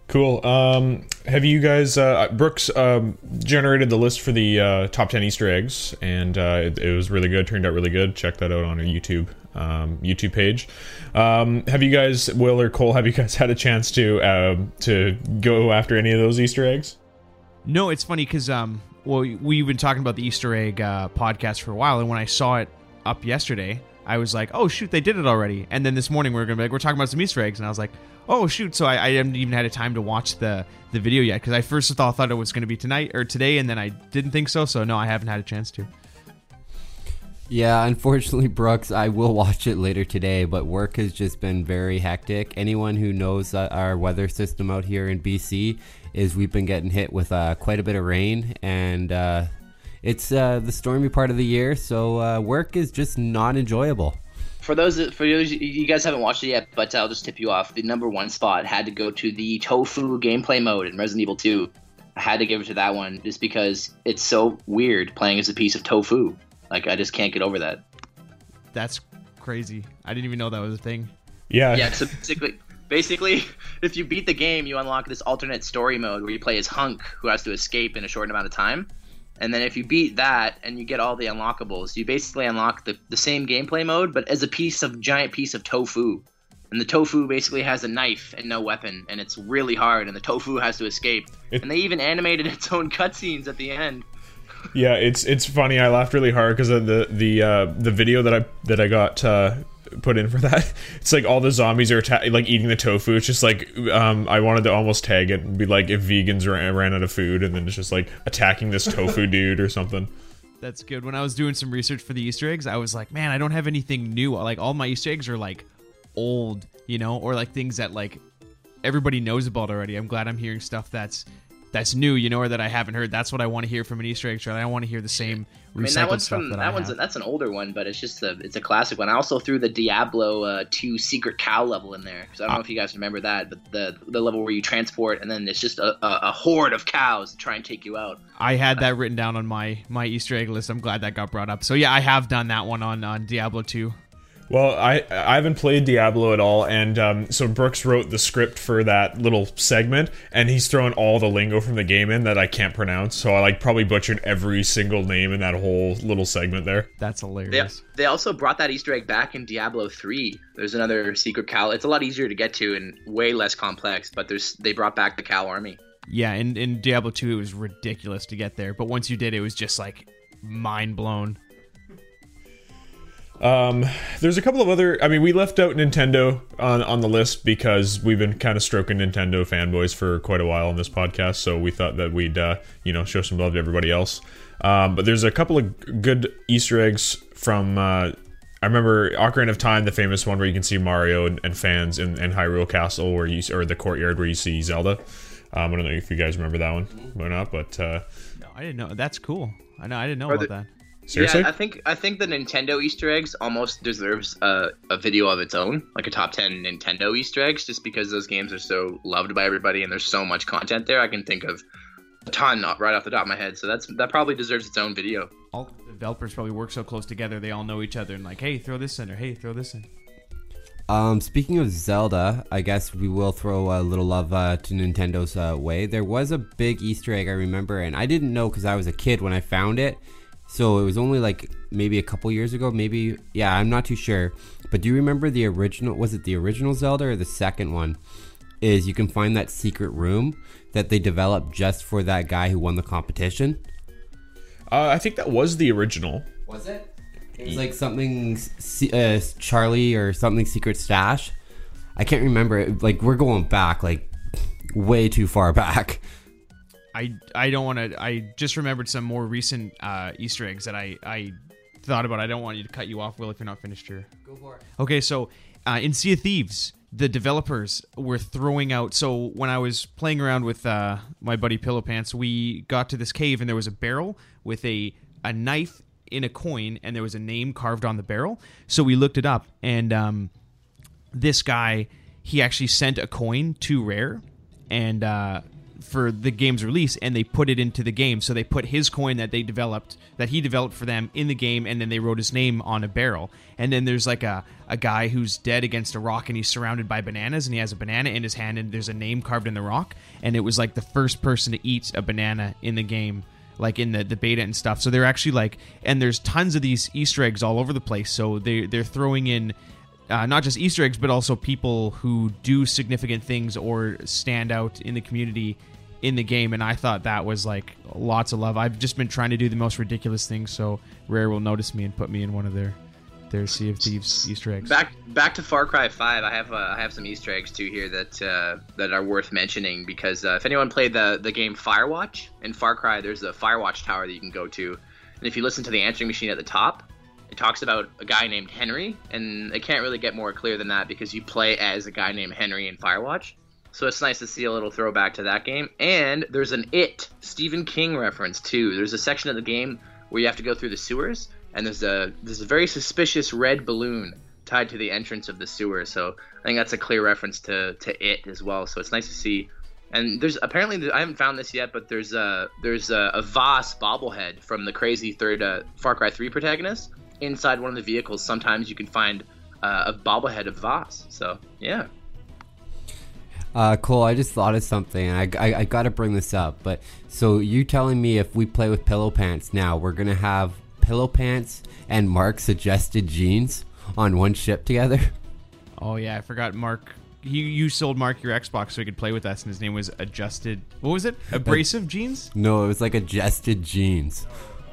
Cool. Um, have you guys, uh, Brooks um, generated the list for the uh, top ten Easter eggs, and uh, it, it was really good, turned out really good. Check that out on our YouTube um, YouTube page. Um, have you guys, Will or Cole, have you guys had a chance to uh, to go after any of those Easter eggs? No, it's funny because, um, well, we've been talking about the Easter egg uh, podcast for a while, and when I saw it up yesterday, I was like, oh, shoot, they did it already. And then this morning we were going to be like, we're talking about some Easter eggs, and I was like, oh, shoot, so I, I haven't even had a time to watch the, the video yet, because I first thought, thought it was going to be tonight or today, and then I didn't think so, so no, I haven't had a chance to. Yeah, unfortunately, Brooks, I will watch it later today, but work has just been very hectic. Anyone who knows uh, our weather system out here in B C is we've been getting hit with uh, quite a bit of rain, and uh, it's uh, the stormy part of the year, so uh, work is just not enjoyable. For those, for those, you guys haven't watched it yet, but I'll just tip you off. The number one spot had to go to the Tofu gameplay mode in Resident Evil two. I had to give it to that one just because it's so weird playing as a piece of tofu. Like, I just can't get over that. That's crazy. I didn't even know that was a thing. Yeah. Yeah, so basically, basically, if you beat the game, you unlock this alternate story mode where you play as Hunk, who has to escape in a short amount of time. And then if you beat that and you get all the unlockables, you basically unlock the, the same gameplay mode, but as a piece of giant piece of tofu. And the tofu basically has a knife and no weapon, and it's really hard, and the tofu has to escape. It, and they even animated its own cutscenes at the end. Yeah, it's it's funny. I laughed really hard because of the the uh, the video that I that I got uh, put in for that. It's like all the zombies are atta- like eating the tofu. It's just like um, I wanted to almost tag it and be like, if vegans ran, ran out of food, and then it's just like attacking this tofu dude or something. That's good. When I was doing some research for the Easter eggs, I was like, man, I don't have anything new. Like, all my Easter eggs are like old, you know, or like things that like everybody knows about already. I'm glad I'm hearing stuff that's that's new, you know, or that I haven't heard. That's what I want to hear from an Easter egg trailer. I don't want to hear the same recycled I mean, that one's stuff from that, that I one's have. that's an older one, but it's just a it's a classic one. I also threw the Diablo uh, two secret cow level in there because I don't know if you guys remember that, but the the level where you transport and then it's just a, a, a horde of cows to try and take you out. I had that written down on my my Easter egg list. I'm glad that got brought up. So yeah, I have done that one on on Diablo two. Well, I I haven't played Diablo at all, and um, so Brooks wrote the script for that little segment, and he's thrown all the lingo from the game in that I can't pronounce, so I like probably butchered every single name in that whole little segment there. That's hilarious. They, they also brought that Easter egg back in Diablo three. There's another secret cow. It's a lot easier to get to and way less complex, but there's they brought back the cow army. Yeah, in, in Diablo two, it was ridiculous to get there, but once you did, it was just like mind blown. Um, there's a couple of other, I mean, we left out Nintendo on, on the list because we've been kind of stroking Nintendo fanboys for quite a while on this podcast, so we thought that we'd, uh, you know, show some love to everybody else. Um, but there's a couple of good Easter eggs from, uh, I remember Ocarina of Time, the famous one where you can see Mario and, and fans in, in Hyrule Castle, where you, or the courtyard where you see Zelda. Um, I don't know if you guys remember that one or not, but, uh... No, I didn't know. That's cool. I know, I didn't know Are about the- that. Seriously? Yeah, I think I think the Nintendo Easter eggs almost deserves a, a video of its own, like a top ten Nintendo Easter eggs, just because those games are so loved by everybody and there's so much content there. I can think of a ton right off the top of my head, so that's that probably deserves its own video. All the developers probably work so close together, they all know each other and like, hey, throw this in, or hey, throw this in. Um, speaking of Zelda, I guess we will throw a little love uh, to Nintendo's uh, way. There was a big Easter egg I remember, and I didn't know because I was a kid when I found it. So it was only like maybe a couple years ago, maybe, yeah, I'm not too sure. But do you remember the original, was it the original Zelda or the second one? Is you can find that secret room that they developed just for that guy who won the competition. Uh, I think that was the original. Was it? It was like something, uh, Charlie or something Secret Stash. I can't remember. Like, we're going back, like, way too far back. I, I don't want to. I just remembered some more recent uh, Easter eggs that I, I thought about. I don't want you to cut you off, Will, if you're not finished here. Go for it. Okay, so uh, in Sea of Thieves, the developers were throwing out. So when I was playing around with uh, my buddy Pillow Pants, we got to this cave and there was a barrel with a a knife in a coin, and there was a name carved on the barrel. So we looked it up, and um, this guy, he actually sent a coin to Rare, and. Uh, for the game's release, and they put it into the game. So they put his coin that they developed, that he developed for them, in the game, and then they wrote his name on a barrel. And then there's like a, a guy who's dead against a rock, and he's surrounded by bananas, and he has a banana in his hand, and there's a name carved in the rock. And it was like the first person to eat a banana in the game, like in the, the beta and stuff. So they're actually like, and there's tons of these Easter eggs all over the place. So they, they're throwing in Uh, not just Easter eggs, but also people who do significant things or stand out in the community in the game, and I thought that was like lots of love. I've just been trying to do the most ridiculous things, so Rare will notice me and put me in one of their their Sea of Thieves Easter eggs. Back back to Far Cry five, I have uh, I have some Easter eggs too here that uh, that are worth mentioning, because uh, if anyone played the the game Firewatch, in Far Cry there's a Firewatch tower that you can go to, and if you listen to the answering machine at the top, it talks about a guy named Henry, and it can't really get more clear than that because you play as a guy named Henry in Firewatch. So it's nice to see a little throwback to that game. And there's an It Stephen King reference too. There's a section of the game where you have to go through the sewers, and there's a there's a very suspicious red balloon tied to the entrance of the sewer. So I think that's a clear reference to, to It as well. So it's nice to see. And there's apparently, I haven't found this yet, but there's a there's a, a Voss bobblehead from the crazy third uh, Far Cry three protagonist. Inside one of the vehicles, sometimes you can find uh, a bobblehead of Voss. So, yeah. Uh, Cole, I just thought of something, and I, I, I got to bring this up. But so you telling me if we play with Pillow Pants now, we're going to have Pillow Pants and Mark's suggested jeans on one ship together? Oh, yeah, I forgot Mark. You, you sold Mark your Xbox so he could play with us, and his name was Adjusted... What was it? Abrasive Jeans? No, it was like Adjusted Jeans.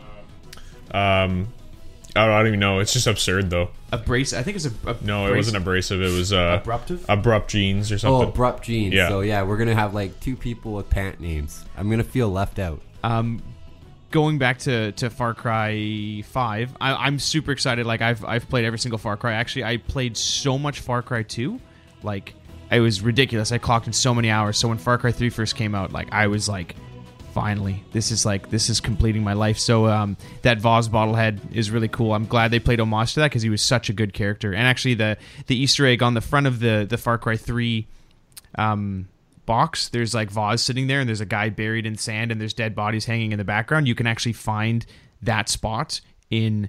Um... I don't even know. It's just absurd, though. Abrasive. I think it's a. a no, it wasn't abrasive. It was uh, abruptive. Abrupt jeans or something. Oh, abrupt jeans. Yeah. So yeah, we're gonna have like two people with pant names. I'm gonna feel left out. Um, going back to, to Far Cry five, I, I'm super excited. Like I've I've played every single Far Cry. Actually, I played so much Far Cry two, like it was ridiculous. I clocked in so many hours. So when Far Cry three first came out, like I was like, finally, this is like this is completing my life. So um, that Voss bobblehead is really cool. I'm glad they played homage to that because he was such a good character. And actually, the the Easter egg on the front of the the Far Cry three um, box, there's like Voss sitting there, and there's a guy buried in sand, and there's dead bodies hanging in the background. You can actually find that spot in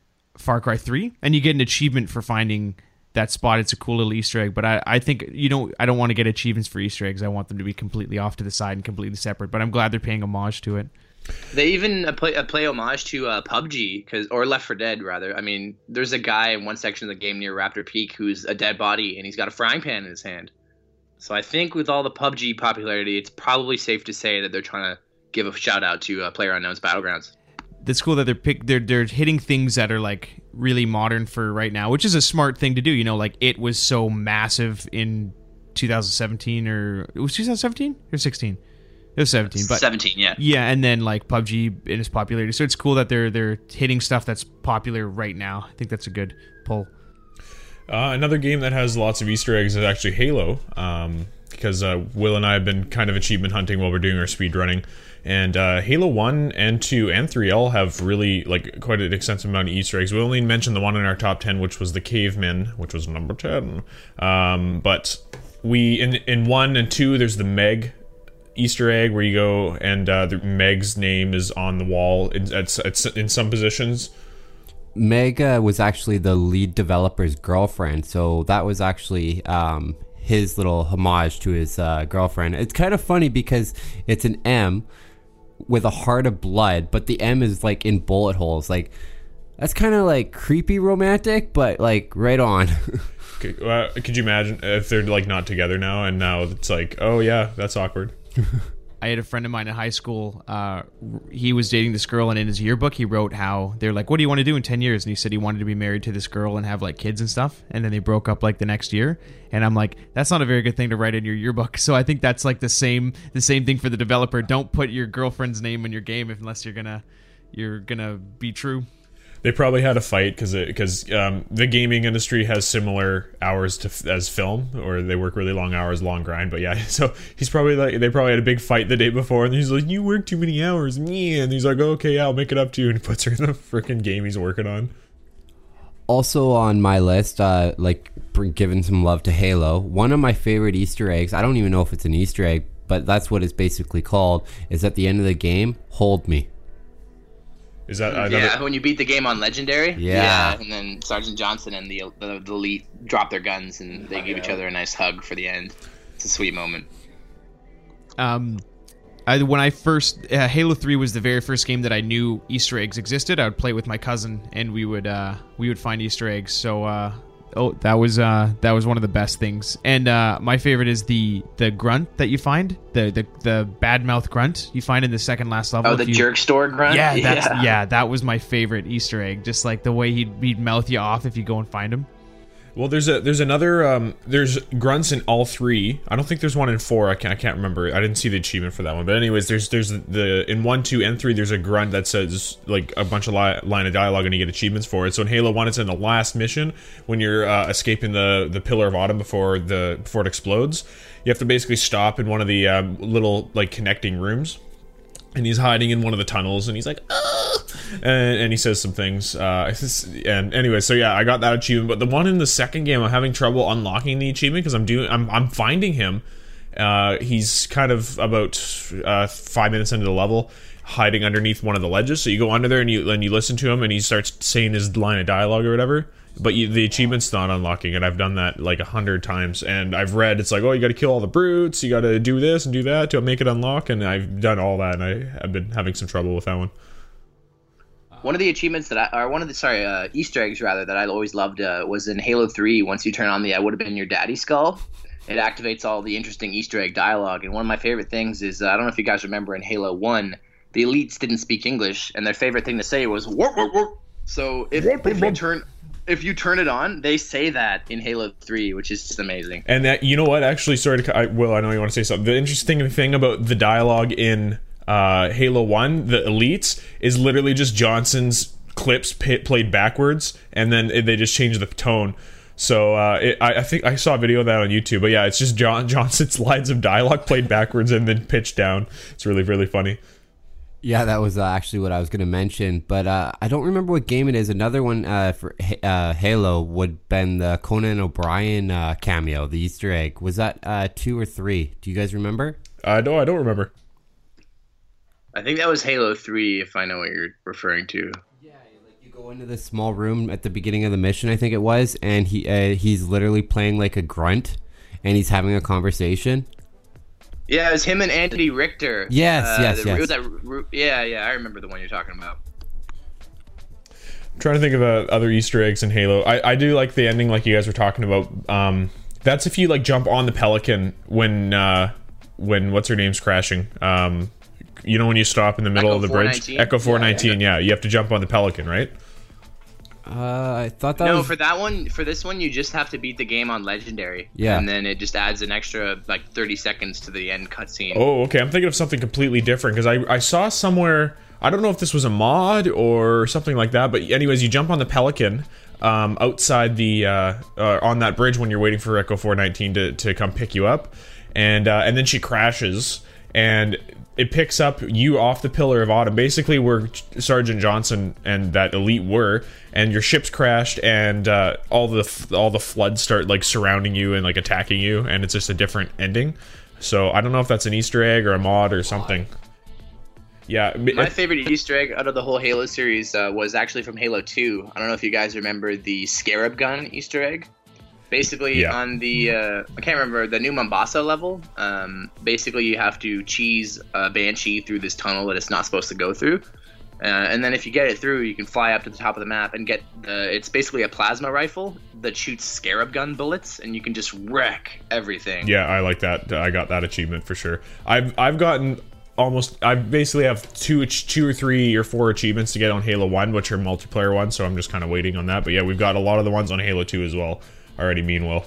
Far Cry three, and you get an achievement for finding that spot. It's a cool little Easter egg, but I, I think you don't I don't want to get achievements for Easter eggs. I want them to be completely off to the side and completely separate, but I'm glad they're paying homage to it. They even uh, play, uh, play homage to uh, P U B G, cause, or Left four Dead, rather. I mean, there's a guy in one section of the game near Raptor Peak who's a dead body, and he's got a frying pan in his hand. So I think with all the P U B G popularity, it's probably safe to say that they're trying to give a shout-out to uh, PlayerUnknown's Battlegrounds. That's cool that they're pick they're they're hitting things that are like really modern for right now, which is a smart thing to do. You know, like It was so massive in two thousand seventeen, or it was two thousand seventeen or sixteen. It was seventeen, but seventeen, yeah, yeah. And then like P U B G in its popularity, so it's cool that they're they're hitting stuff that's popular right now. I think that's a good pull. Uh, another game that has lots of Easter eggs is actually Halo, um, because uh, Will and I have been kind of achievement hunting while we're doing our speed running. And uh, Halo one and two and three all have really, like, quite an extensive amount of Easter eggs. We only mentioned the one in our top ten, which was the Cavemen, which was number ten. Um, but we, in in one and two, there's the Meg Easter egg, where you go and uh, the Meg's name is on the wall in, at, at, in some positions. Meg uh, was actually the lead developer's girlfriend, so that was actually... Um, his little homage to his uh, girlfriend. It's kind of funny because it's an M with a heart of blood, but the M is like in bullet holes. Like, that's kind of like creepy romantic, but like right on. Okay, well, could you imagine if they're like not together now, and now it's like, oh yeah, that's awkward. I had a friend of mine in high school. Uh, he was dating this girl, and in his yearbook, he wrote how they're like, "What do you want to do in ten years?" And he said he wanted to be married to this girl and have like kids and stuff. And then they broke up like the next year. And I'm like, that's not a very good thing to write in your yearbook. So I think that's like the same the same thing for the developer. Don't put your girlfriend's name in your game unless you're gonna you're gonna be true. They probably had a fight because because um, the gaming industry has similar hours to as film, or they work really long hours, long grind. But yeah, so he's probably like they probably had a big fight the day before, and he's like, "You work too many hours," yeah. And he's like, "Okay, yeah, I'll make it up to you," and he puts her in the freaking game he's working on. Also on my list, uh, like giving some love to Halo, one of my favorite Easter eggs. I don't even know if it's an Easter egg, but that's what it's basically called. Is at the end of the game, hold me. Is that another... yeah? When you beat the game on Legendary, Yeah. yeah, and then Sergeant Johnson and the the, the elite drop their guns and they give each other a nice hug for the end. It's a sweet moment. Um, I, when I first uh, Halo three was the very first game that I knew Easter eggs existed. I would play it with my cousin, and we would uh, we would find Easter eggs. So uh, oh, that was uh, that was one of the best things. And uh, my favorite is the the grunt that you find, the the the bad mouth grunt you find in the second last level. Oh, the you, jerk store grunt. Yeah, that's, yeah, yeah, that was my favorite Easter egg. Just like the way he'd he'd mouth you off if you go and find him. Well, there's a there's another um, there's grunts in all three. I don't think there's one in four. I can't I can't remember. I didn't see the achievement for that one. But anyways, there's there's the in one, two, and three. There's a grunt that says like a bunch of li- line of dialogue, and you get achievements for it. So in Halo One, it's in the last mission when you're uh, escaping the the Pillar of Autumn before the before it explodes. You have to basically stop in one of the um, little like connecting rooms. And he's hiding in one of the tunnels, and he's like, ah! and, and he says some things. Uh, and anyway, so yeah, I got that achievement. But the one in the second game, I'm having trouble unlocking the achievement because I'm doing, I'm, I'm finding him. Uh, he's kind of about uh, five minutes into the level, hiding underneath one of the ledges. So you go under there and you and you listen to him, and he starts saying his line of dialogue or whatever. But you, the achievement's not unlocking, and I've done that like a hundred times. And I've read it's like, oh, you got to kill all the brutes, you got to do this and do that to make it unlock. And I've done all that, and I, I've been having some trouble with that one. One of the achievements that I, or one of the sorry uh, Easter eggs rather that I always loved uh, was in Halo three. Once you turn on the "I would have been your daddy" skull, it activates all the interesting Easter egg dialogue. And one of my favorite things is uh, I don't know if you guys remember in Halo one, the elites didn't speak English, and their favorite thing to say was "warp warp warp." So if, if you turn If you turn it on, they say that in Halo three, which is just amazing. And that, you know what? Actually, sorry to, I, Will, I know you want to say something. The interesting thing about the dialogue in uh, Halo one, the elites, is literally just Johnson's clips p- played backwards, and then it, they just change the tone. So uh, it, I, I think I saw a video of that on YouTube. But yeah, it's just John Johnson's lines of dialogue played backwards and then pitched down. It's really, really funny. Yeah, that was uh, actually what I was going to mention, but uh, I don't remember what game it is. Another one uh, for uh, Halo would have been the Conan O'Brien uh, cameo, the Easter egg. Was that uh, two or three? Do you guys remember? Uh, no, I don't remember. I think that was Halo three, if I know what you're referring to. Yeah, like you go into this small room at the beginning of the mission, I think it was, and he uh, he's literally playing like a grunt, and he's having a conversation. Yeah, it was him and Andy Richter. Yes, uh, yes, the, yes. That, yeah, yeah, I remember the one you're talking about. I'm trying to think of uh, other Easter eggs in Halo. I, I do like the ending, like you guys were talking about. Um, that's if you like jump on the Pelican when uh, when what's her name's crashing. Um, you know when you stop in the middle Echo of the bridge, Echo four nineteen. Yeah, yeah. yeah, you have to jump on the Pelican, right? Uh, I thought that no, was... for that one, for this one, you just have to beat the game on Legendary. Yeah. And then it just adds an extra, like, thirty seconds to the end cutscene. Oh, okay. I'm thinking of something completely different, because I, I saw somewhere, I don't know if this was a mod or something like that, but anyways, you jump on the Pelican um, outside the, uh, uh, on that bridge when you're waiting for Echo four nineteen to, to come pick you up, and uh, and then she crashes, and it picks up you off the Pillar of Autumn, basically where Sergeant Johnson and that elite were, and your ship's crashed, and uh, all the all the floods start like surrounding you and like attacking you, and it's just a different ending. So I don't know if that's an Easter egg or a mod or something. Yeah, my it, favorite Easter egg out of the whole Halo series uh, was actually from Halo two. I don't know if you guys remember the Scarab Gun Easter egg. Basically, yeah. on the, uh, I can't remember, the new Mombasa level, um, basically you have to cheese a Banshee through this tunnel that it's not supposed to go through. Uh, and then if you get it through, you can fly up to the top of the map and get the, it's basically a plasma rifle that shoots Scarab Gun bullets, and you can just wreck everything. Yeah, I like that. I got that achievement for sure. I've I've gotten almost, I basically have two two or three or four achievements to get on Halo one, which are multiplayer ones, so I'm just kind of waiting on that. But yeah, we've got a lot of the ones on Halo two as well already. Meanwhile,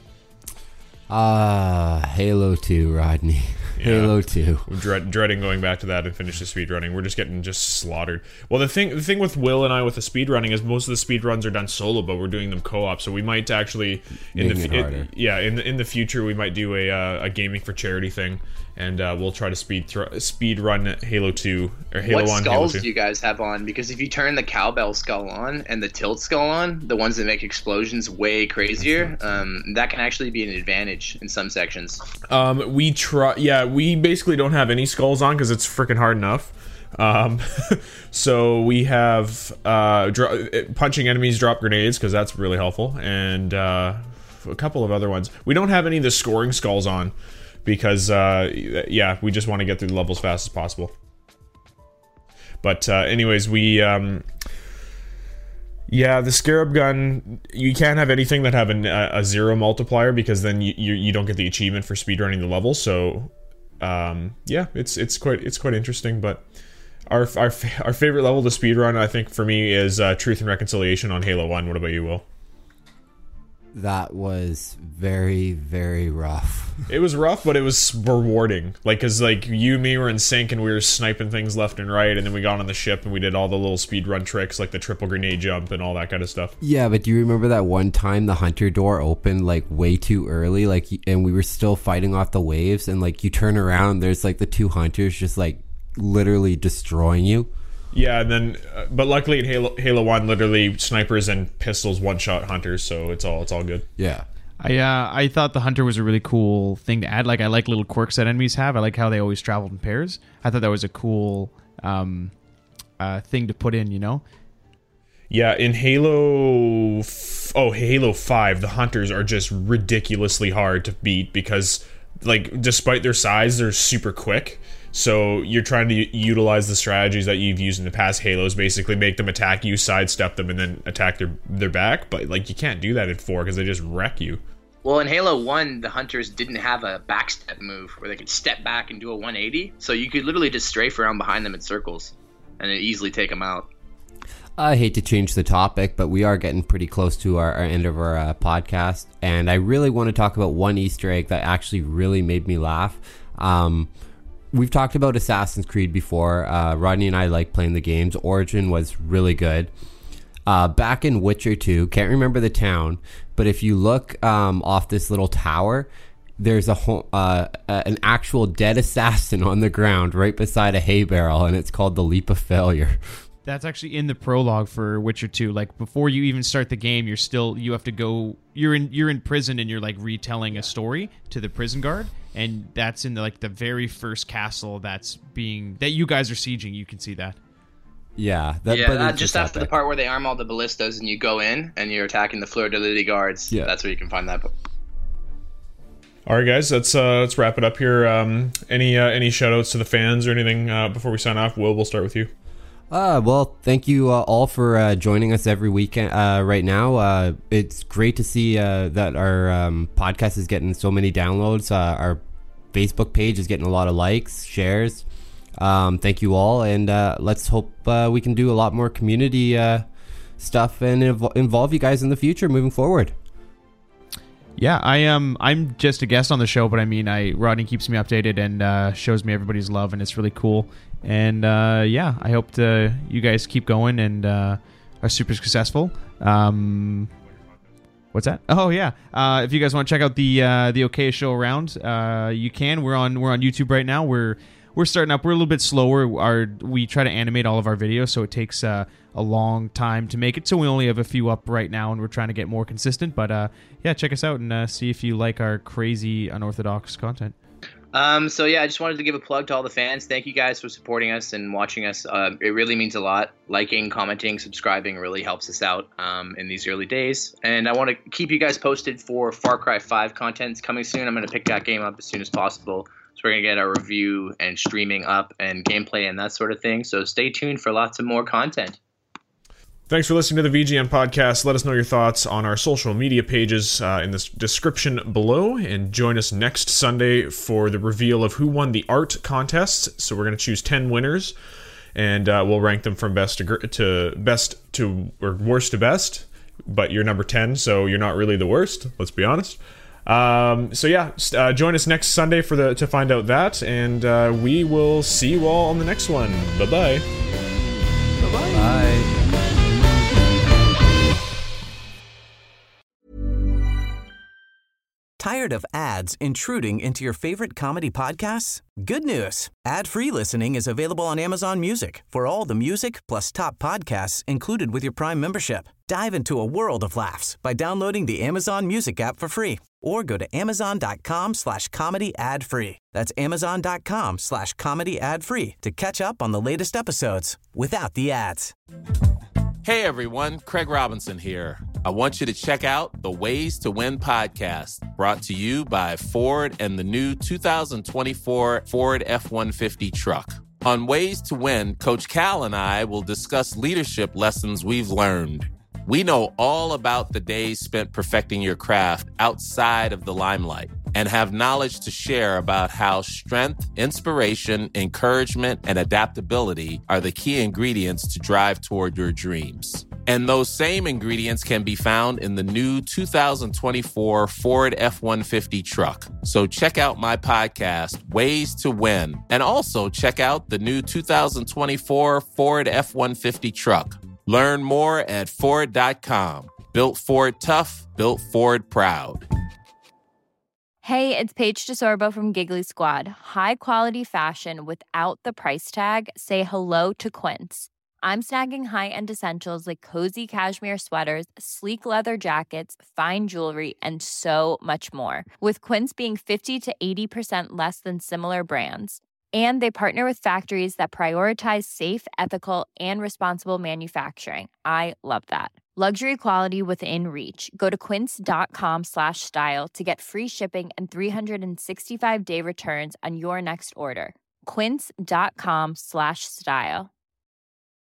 ah, uh, Halo two, Rodney. Yeah. Halo two. I'm dread, dreading going back to that and finish the speedrunning. We're just getting just slaughtered. Well, the thing the thing with Will and I with the speedrunning is most of the speedruns are done solo, but we're doing them co-op. So we might actually in Making the it harder. It, yeah in the in the future we might do a uh, a gaming for charity thing and uh, we'll try to speed thro- speed run Halo two or Halo what one. Halo skulls two. do you guys have on? Because if you turn the cowbell skull on and the tilt skull on, the ones that make explosions way crazier, um, that can actually be an advantage in some sections. Um, we try. Yeah, we basically don't have any skulls on because it's freaking hard enough. Um, so we have uh, dro- punching enemies drop grenades because that's really helpful, and uh, a couple of other ones. We don't have any of the scoring skulls on because uh, yeah, we just want to get through the levels as fast as possible. But uh, anyways, we um, yeah, the Scarab gun. You can't have anything that have an, a, a zero multiplier because then you, you you don't get the achievement for speedrunning the level. So um, yeah, it's it's quite it's quite interesting, but. Our, our our favorite level to speedrun, I think, for me, is uh, Truth and Reconciliation on Halo one. What about you, Will? That was very, very rough. It was rough, but it was rewarding. Like, because, like, you and me were in sync, and we were sniping things left and right, and then we got on the ship, and we did all the little speedrun tricks, like the triple grenade jump and all that kind of stuff. Yeah, but do you remember that one time the hunter door opened, like, way too early, like, and we were still fighting off the waves, and, like, you turn around, there's, like, the two hunters just, like, literally destroying you. Yeah, and then, uh, but luckily in Halo Halo one, literally snipers and pistols one-shot hunters, so it's all it's all good. Yeah, I uh, I thought the hunter was a really cool thing to add. Like I like little quirks that enemies have. I like how they always traveled in pairs. I thought that was a cool um, uh, thing to put in. You know. Yeah, in Halo, f- oh Halo five, the hunters are just ridiculously hard to beat because, like, despite their size, they're super quick. So you're trying to u- utilize the strategies that you've used in the past Halos, basically make them attack you, sidestep them, and then attack their their back. But like you can't do that in four because they just wreck you. Well, in Halo one, the hunters didn't have a backstep move where they could step back and do a one eighty. So you could literally just strafe around behind them in circles and easily take them out. I hate to change the topic, but we are getting pretty close to our, our end of our uh, podcast, and I really want to talk about one Easter egg that actually really made me laugh. Um, We've talked about Assassin's Creed before. Uh, Rodney and I like playing the games. Origin was really good. Uh, back in Witcher two, can't remember the town, but if you look um, off this little tower, there's a ho- uh, an actual dead assassin on the ground right beside a hay barrel, and it's called the Leap of Failure. That's actually in the prologue for Witcher two. Like before you even start the game, you're still you have to go. You're in you're in prison and you're like retelling a story to the prison guard, and that's in the, like the very first castle that's being that you guys are sieging. You can see that. Yeah, that, yeah. but Uh, it's just after epic. the part where they arm all the ballistas and you go in and you're attacking the Fleur de Lis guards. Yeah. That's where you can find that. All right, guys, let's uh, let's wrap it up here. Um, any uh, any shout outs to the fans or anything uh, before we sign off? Will, we'll start with you. Uh, well, thank you uh, all for uh, joining us every weekend uh, right now. Uh, it's great to see uh, that our um, podcast is getting so many downloads. Uh, our Facebook page is getting a lot of likes, shares. Um, thank you all, and uh, let's hope uh, we can do a lot more community uh, stuff and inv- involve you guys in the future moving forward. Yeah, I am. Um, I'm just a guest on the show, but I mean, I Rodney keeps me updated and uh, shows me everybody's love, and it's really cool. And uh, yeah, I hope to, you guys keep going and uh, are super successful. Um, what's that? Oh yeah, uh, if you guys want to check out the uh, the OK show around, uh, you can. We're on we're on YouTube right now. We're we're starting up. We're a little bit slower. Our we try to animate all of our videos, so it takes uh, a long time to make it. So we only have a few up right now, and we're trying to get more consistent. But uh, yeah, check us out and uh, see if you like our crazy unorthodox content. Um, so yeah, I just wanted to give a plug to all the fans. Thank you guys for supporting us and watching us. Uh, it really means a lot. Liking, commenting, subscribing really helps us out um, in these early days. And I want to keep you guys posted for Far Cry five content. It's coming soon. I'm going to pick that game up as soon as possible. So we're going to get our review and streaming up and gameplay and that sort of thing. So stay tuned for lots of more content. Thanks for listening to the V G M podcast. Let us know your thoughts on our social media pages uh, in the description below, and join us next Sunday for the reveal of who won the art contest. So we're going to choose ten winners, and uh, we'll rank them from best to, gr- to best to or worst to best. But you're number ten, so you're not really the worst. Let's be honest. Um, so yeah, uh, join us next Sunday for the to find out that, and uh, we will see you all on the next one. Bye bye. Bye bye. Tired of ads intruding into your favorite comedy podcasts? Good news. Ad-free listening is available on Amazon Music for all the music plus top podcasts included with your Prime membership. Dive into a world of laughs by downloading the Amazon Music app for free or go to amazon.com slash comedy ad free. That's amazon.com slash comedy ad free to catch up on the latest episodes without the ads. Hey everyone, Craig Robinson here. I want you to check out the Ways to Win podcast, brought to you by Ford and the new two thousand twenty-four Ford F one fifty truck. On Ways to Win, Coach Cal and I will discuss leadership lessons we've learned. We know all about the days spent perfecting your craft outside of the limelight and have knowledge to share about how strength, inspiration, encouragement, and adaptability are the key ingredients to drive toward your dreams. And those same ingredients can be found in the new two thousand twenty-four Ford F one fifty truck. So check out my podcast, Ways to Win, and also check out the new two thousand twenty-four Ford F one fifty truck. Learn more at Ford dot com. Built Ford tough, built Ford proud. Hey, it's Paige DeSorbo from Giggly Squad. High quality fashion without the price tag. Say hello to Quince. I'm snagging high-end essentials like cozy cashmere sweaters, sleek leather jackets, fine jewelry, and so much more. With Quince being fifty to eighty percent less than similar brands. And they partner with factories that prioritize safe, ethical, and responsible manufacturing. I love that. Luxury quality within reach. Go to quince.com slash style to get free shipping and three sixty-five day returns on your next order. Quince.com slash style.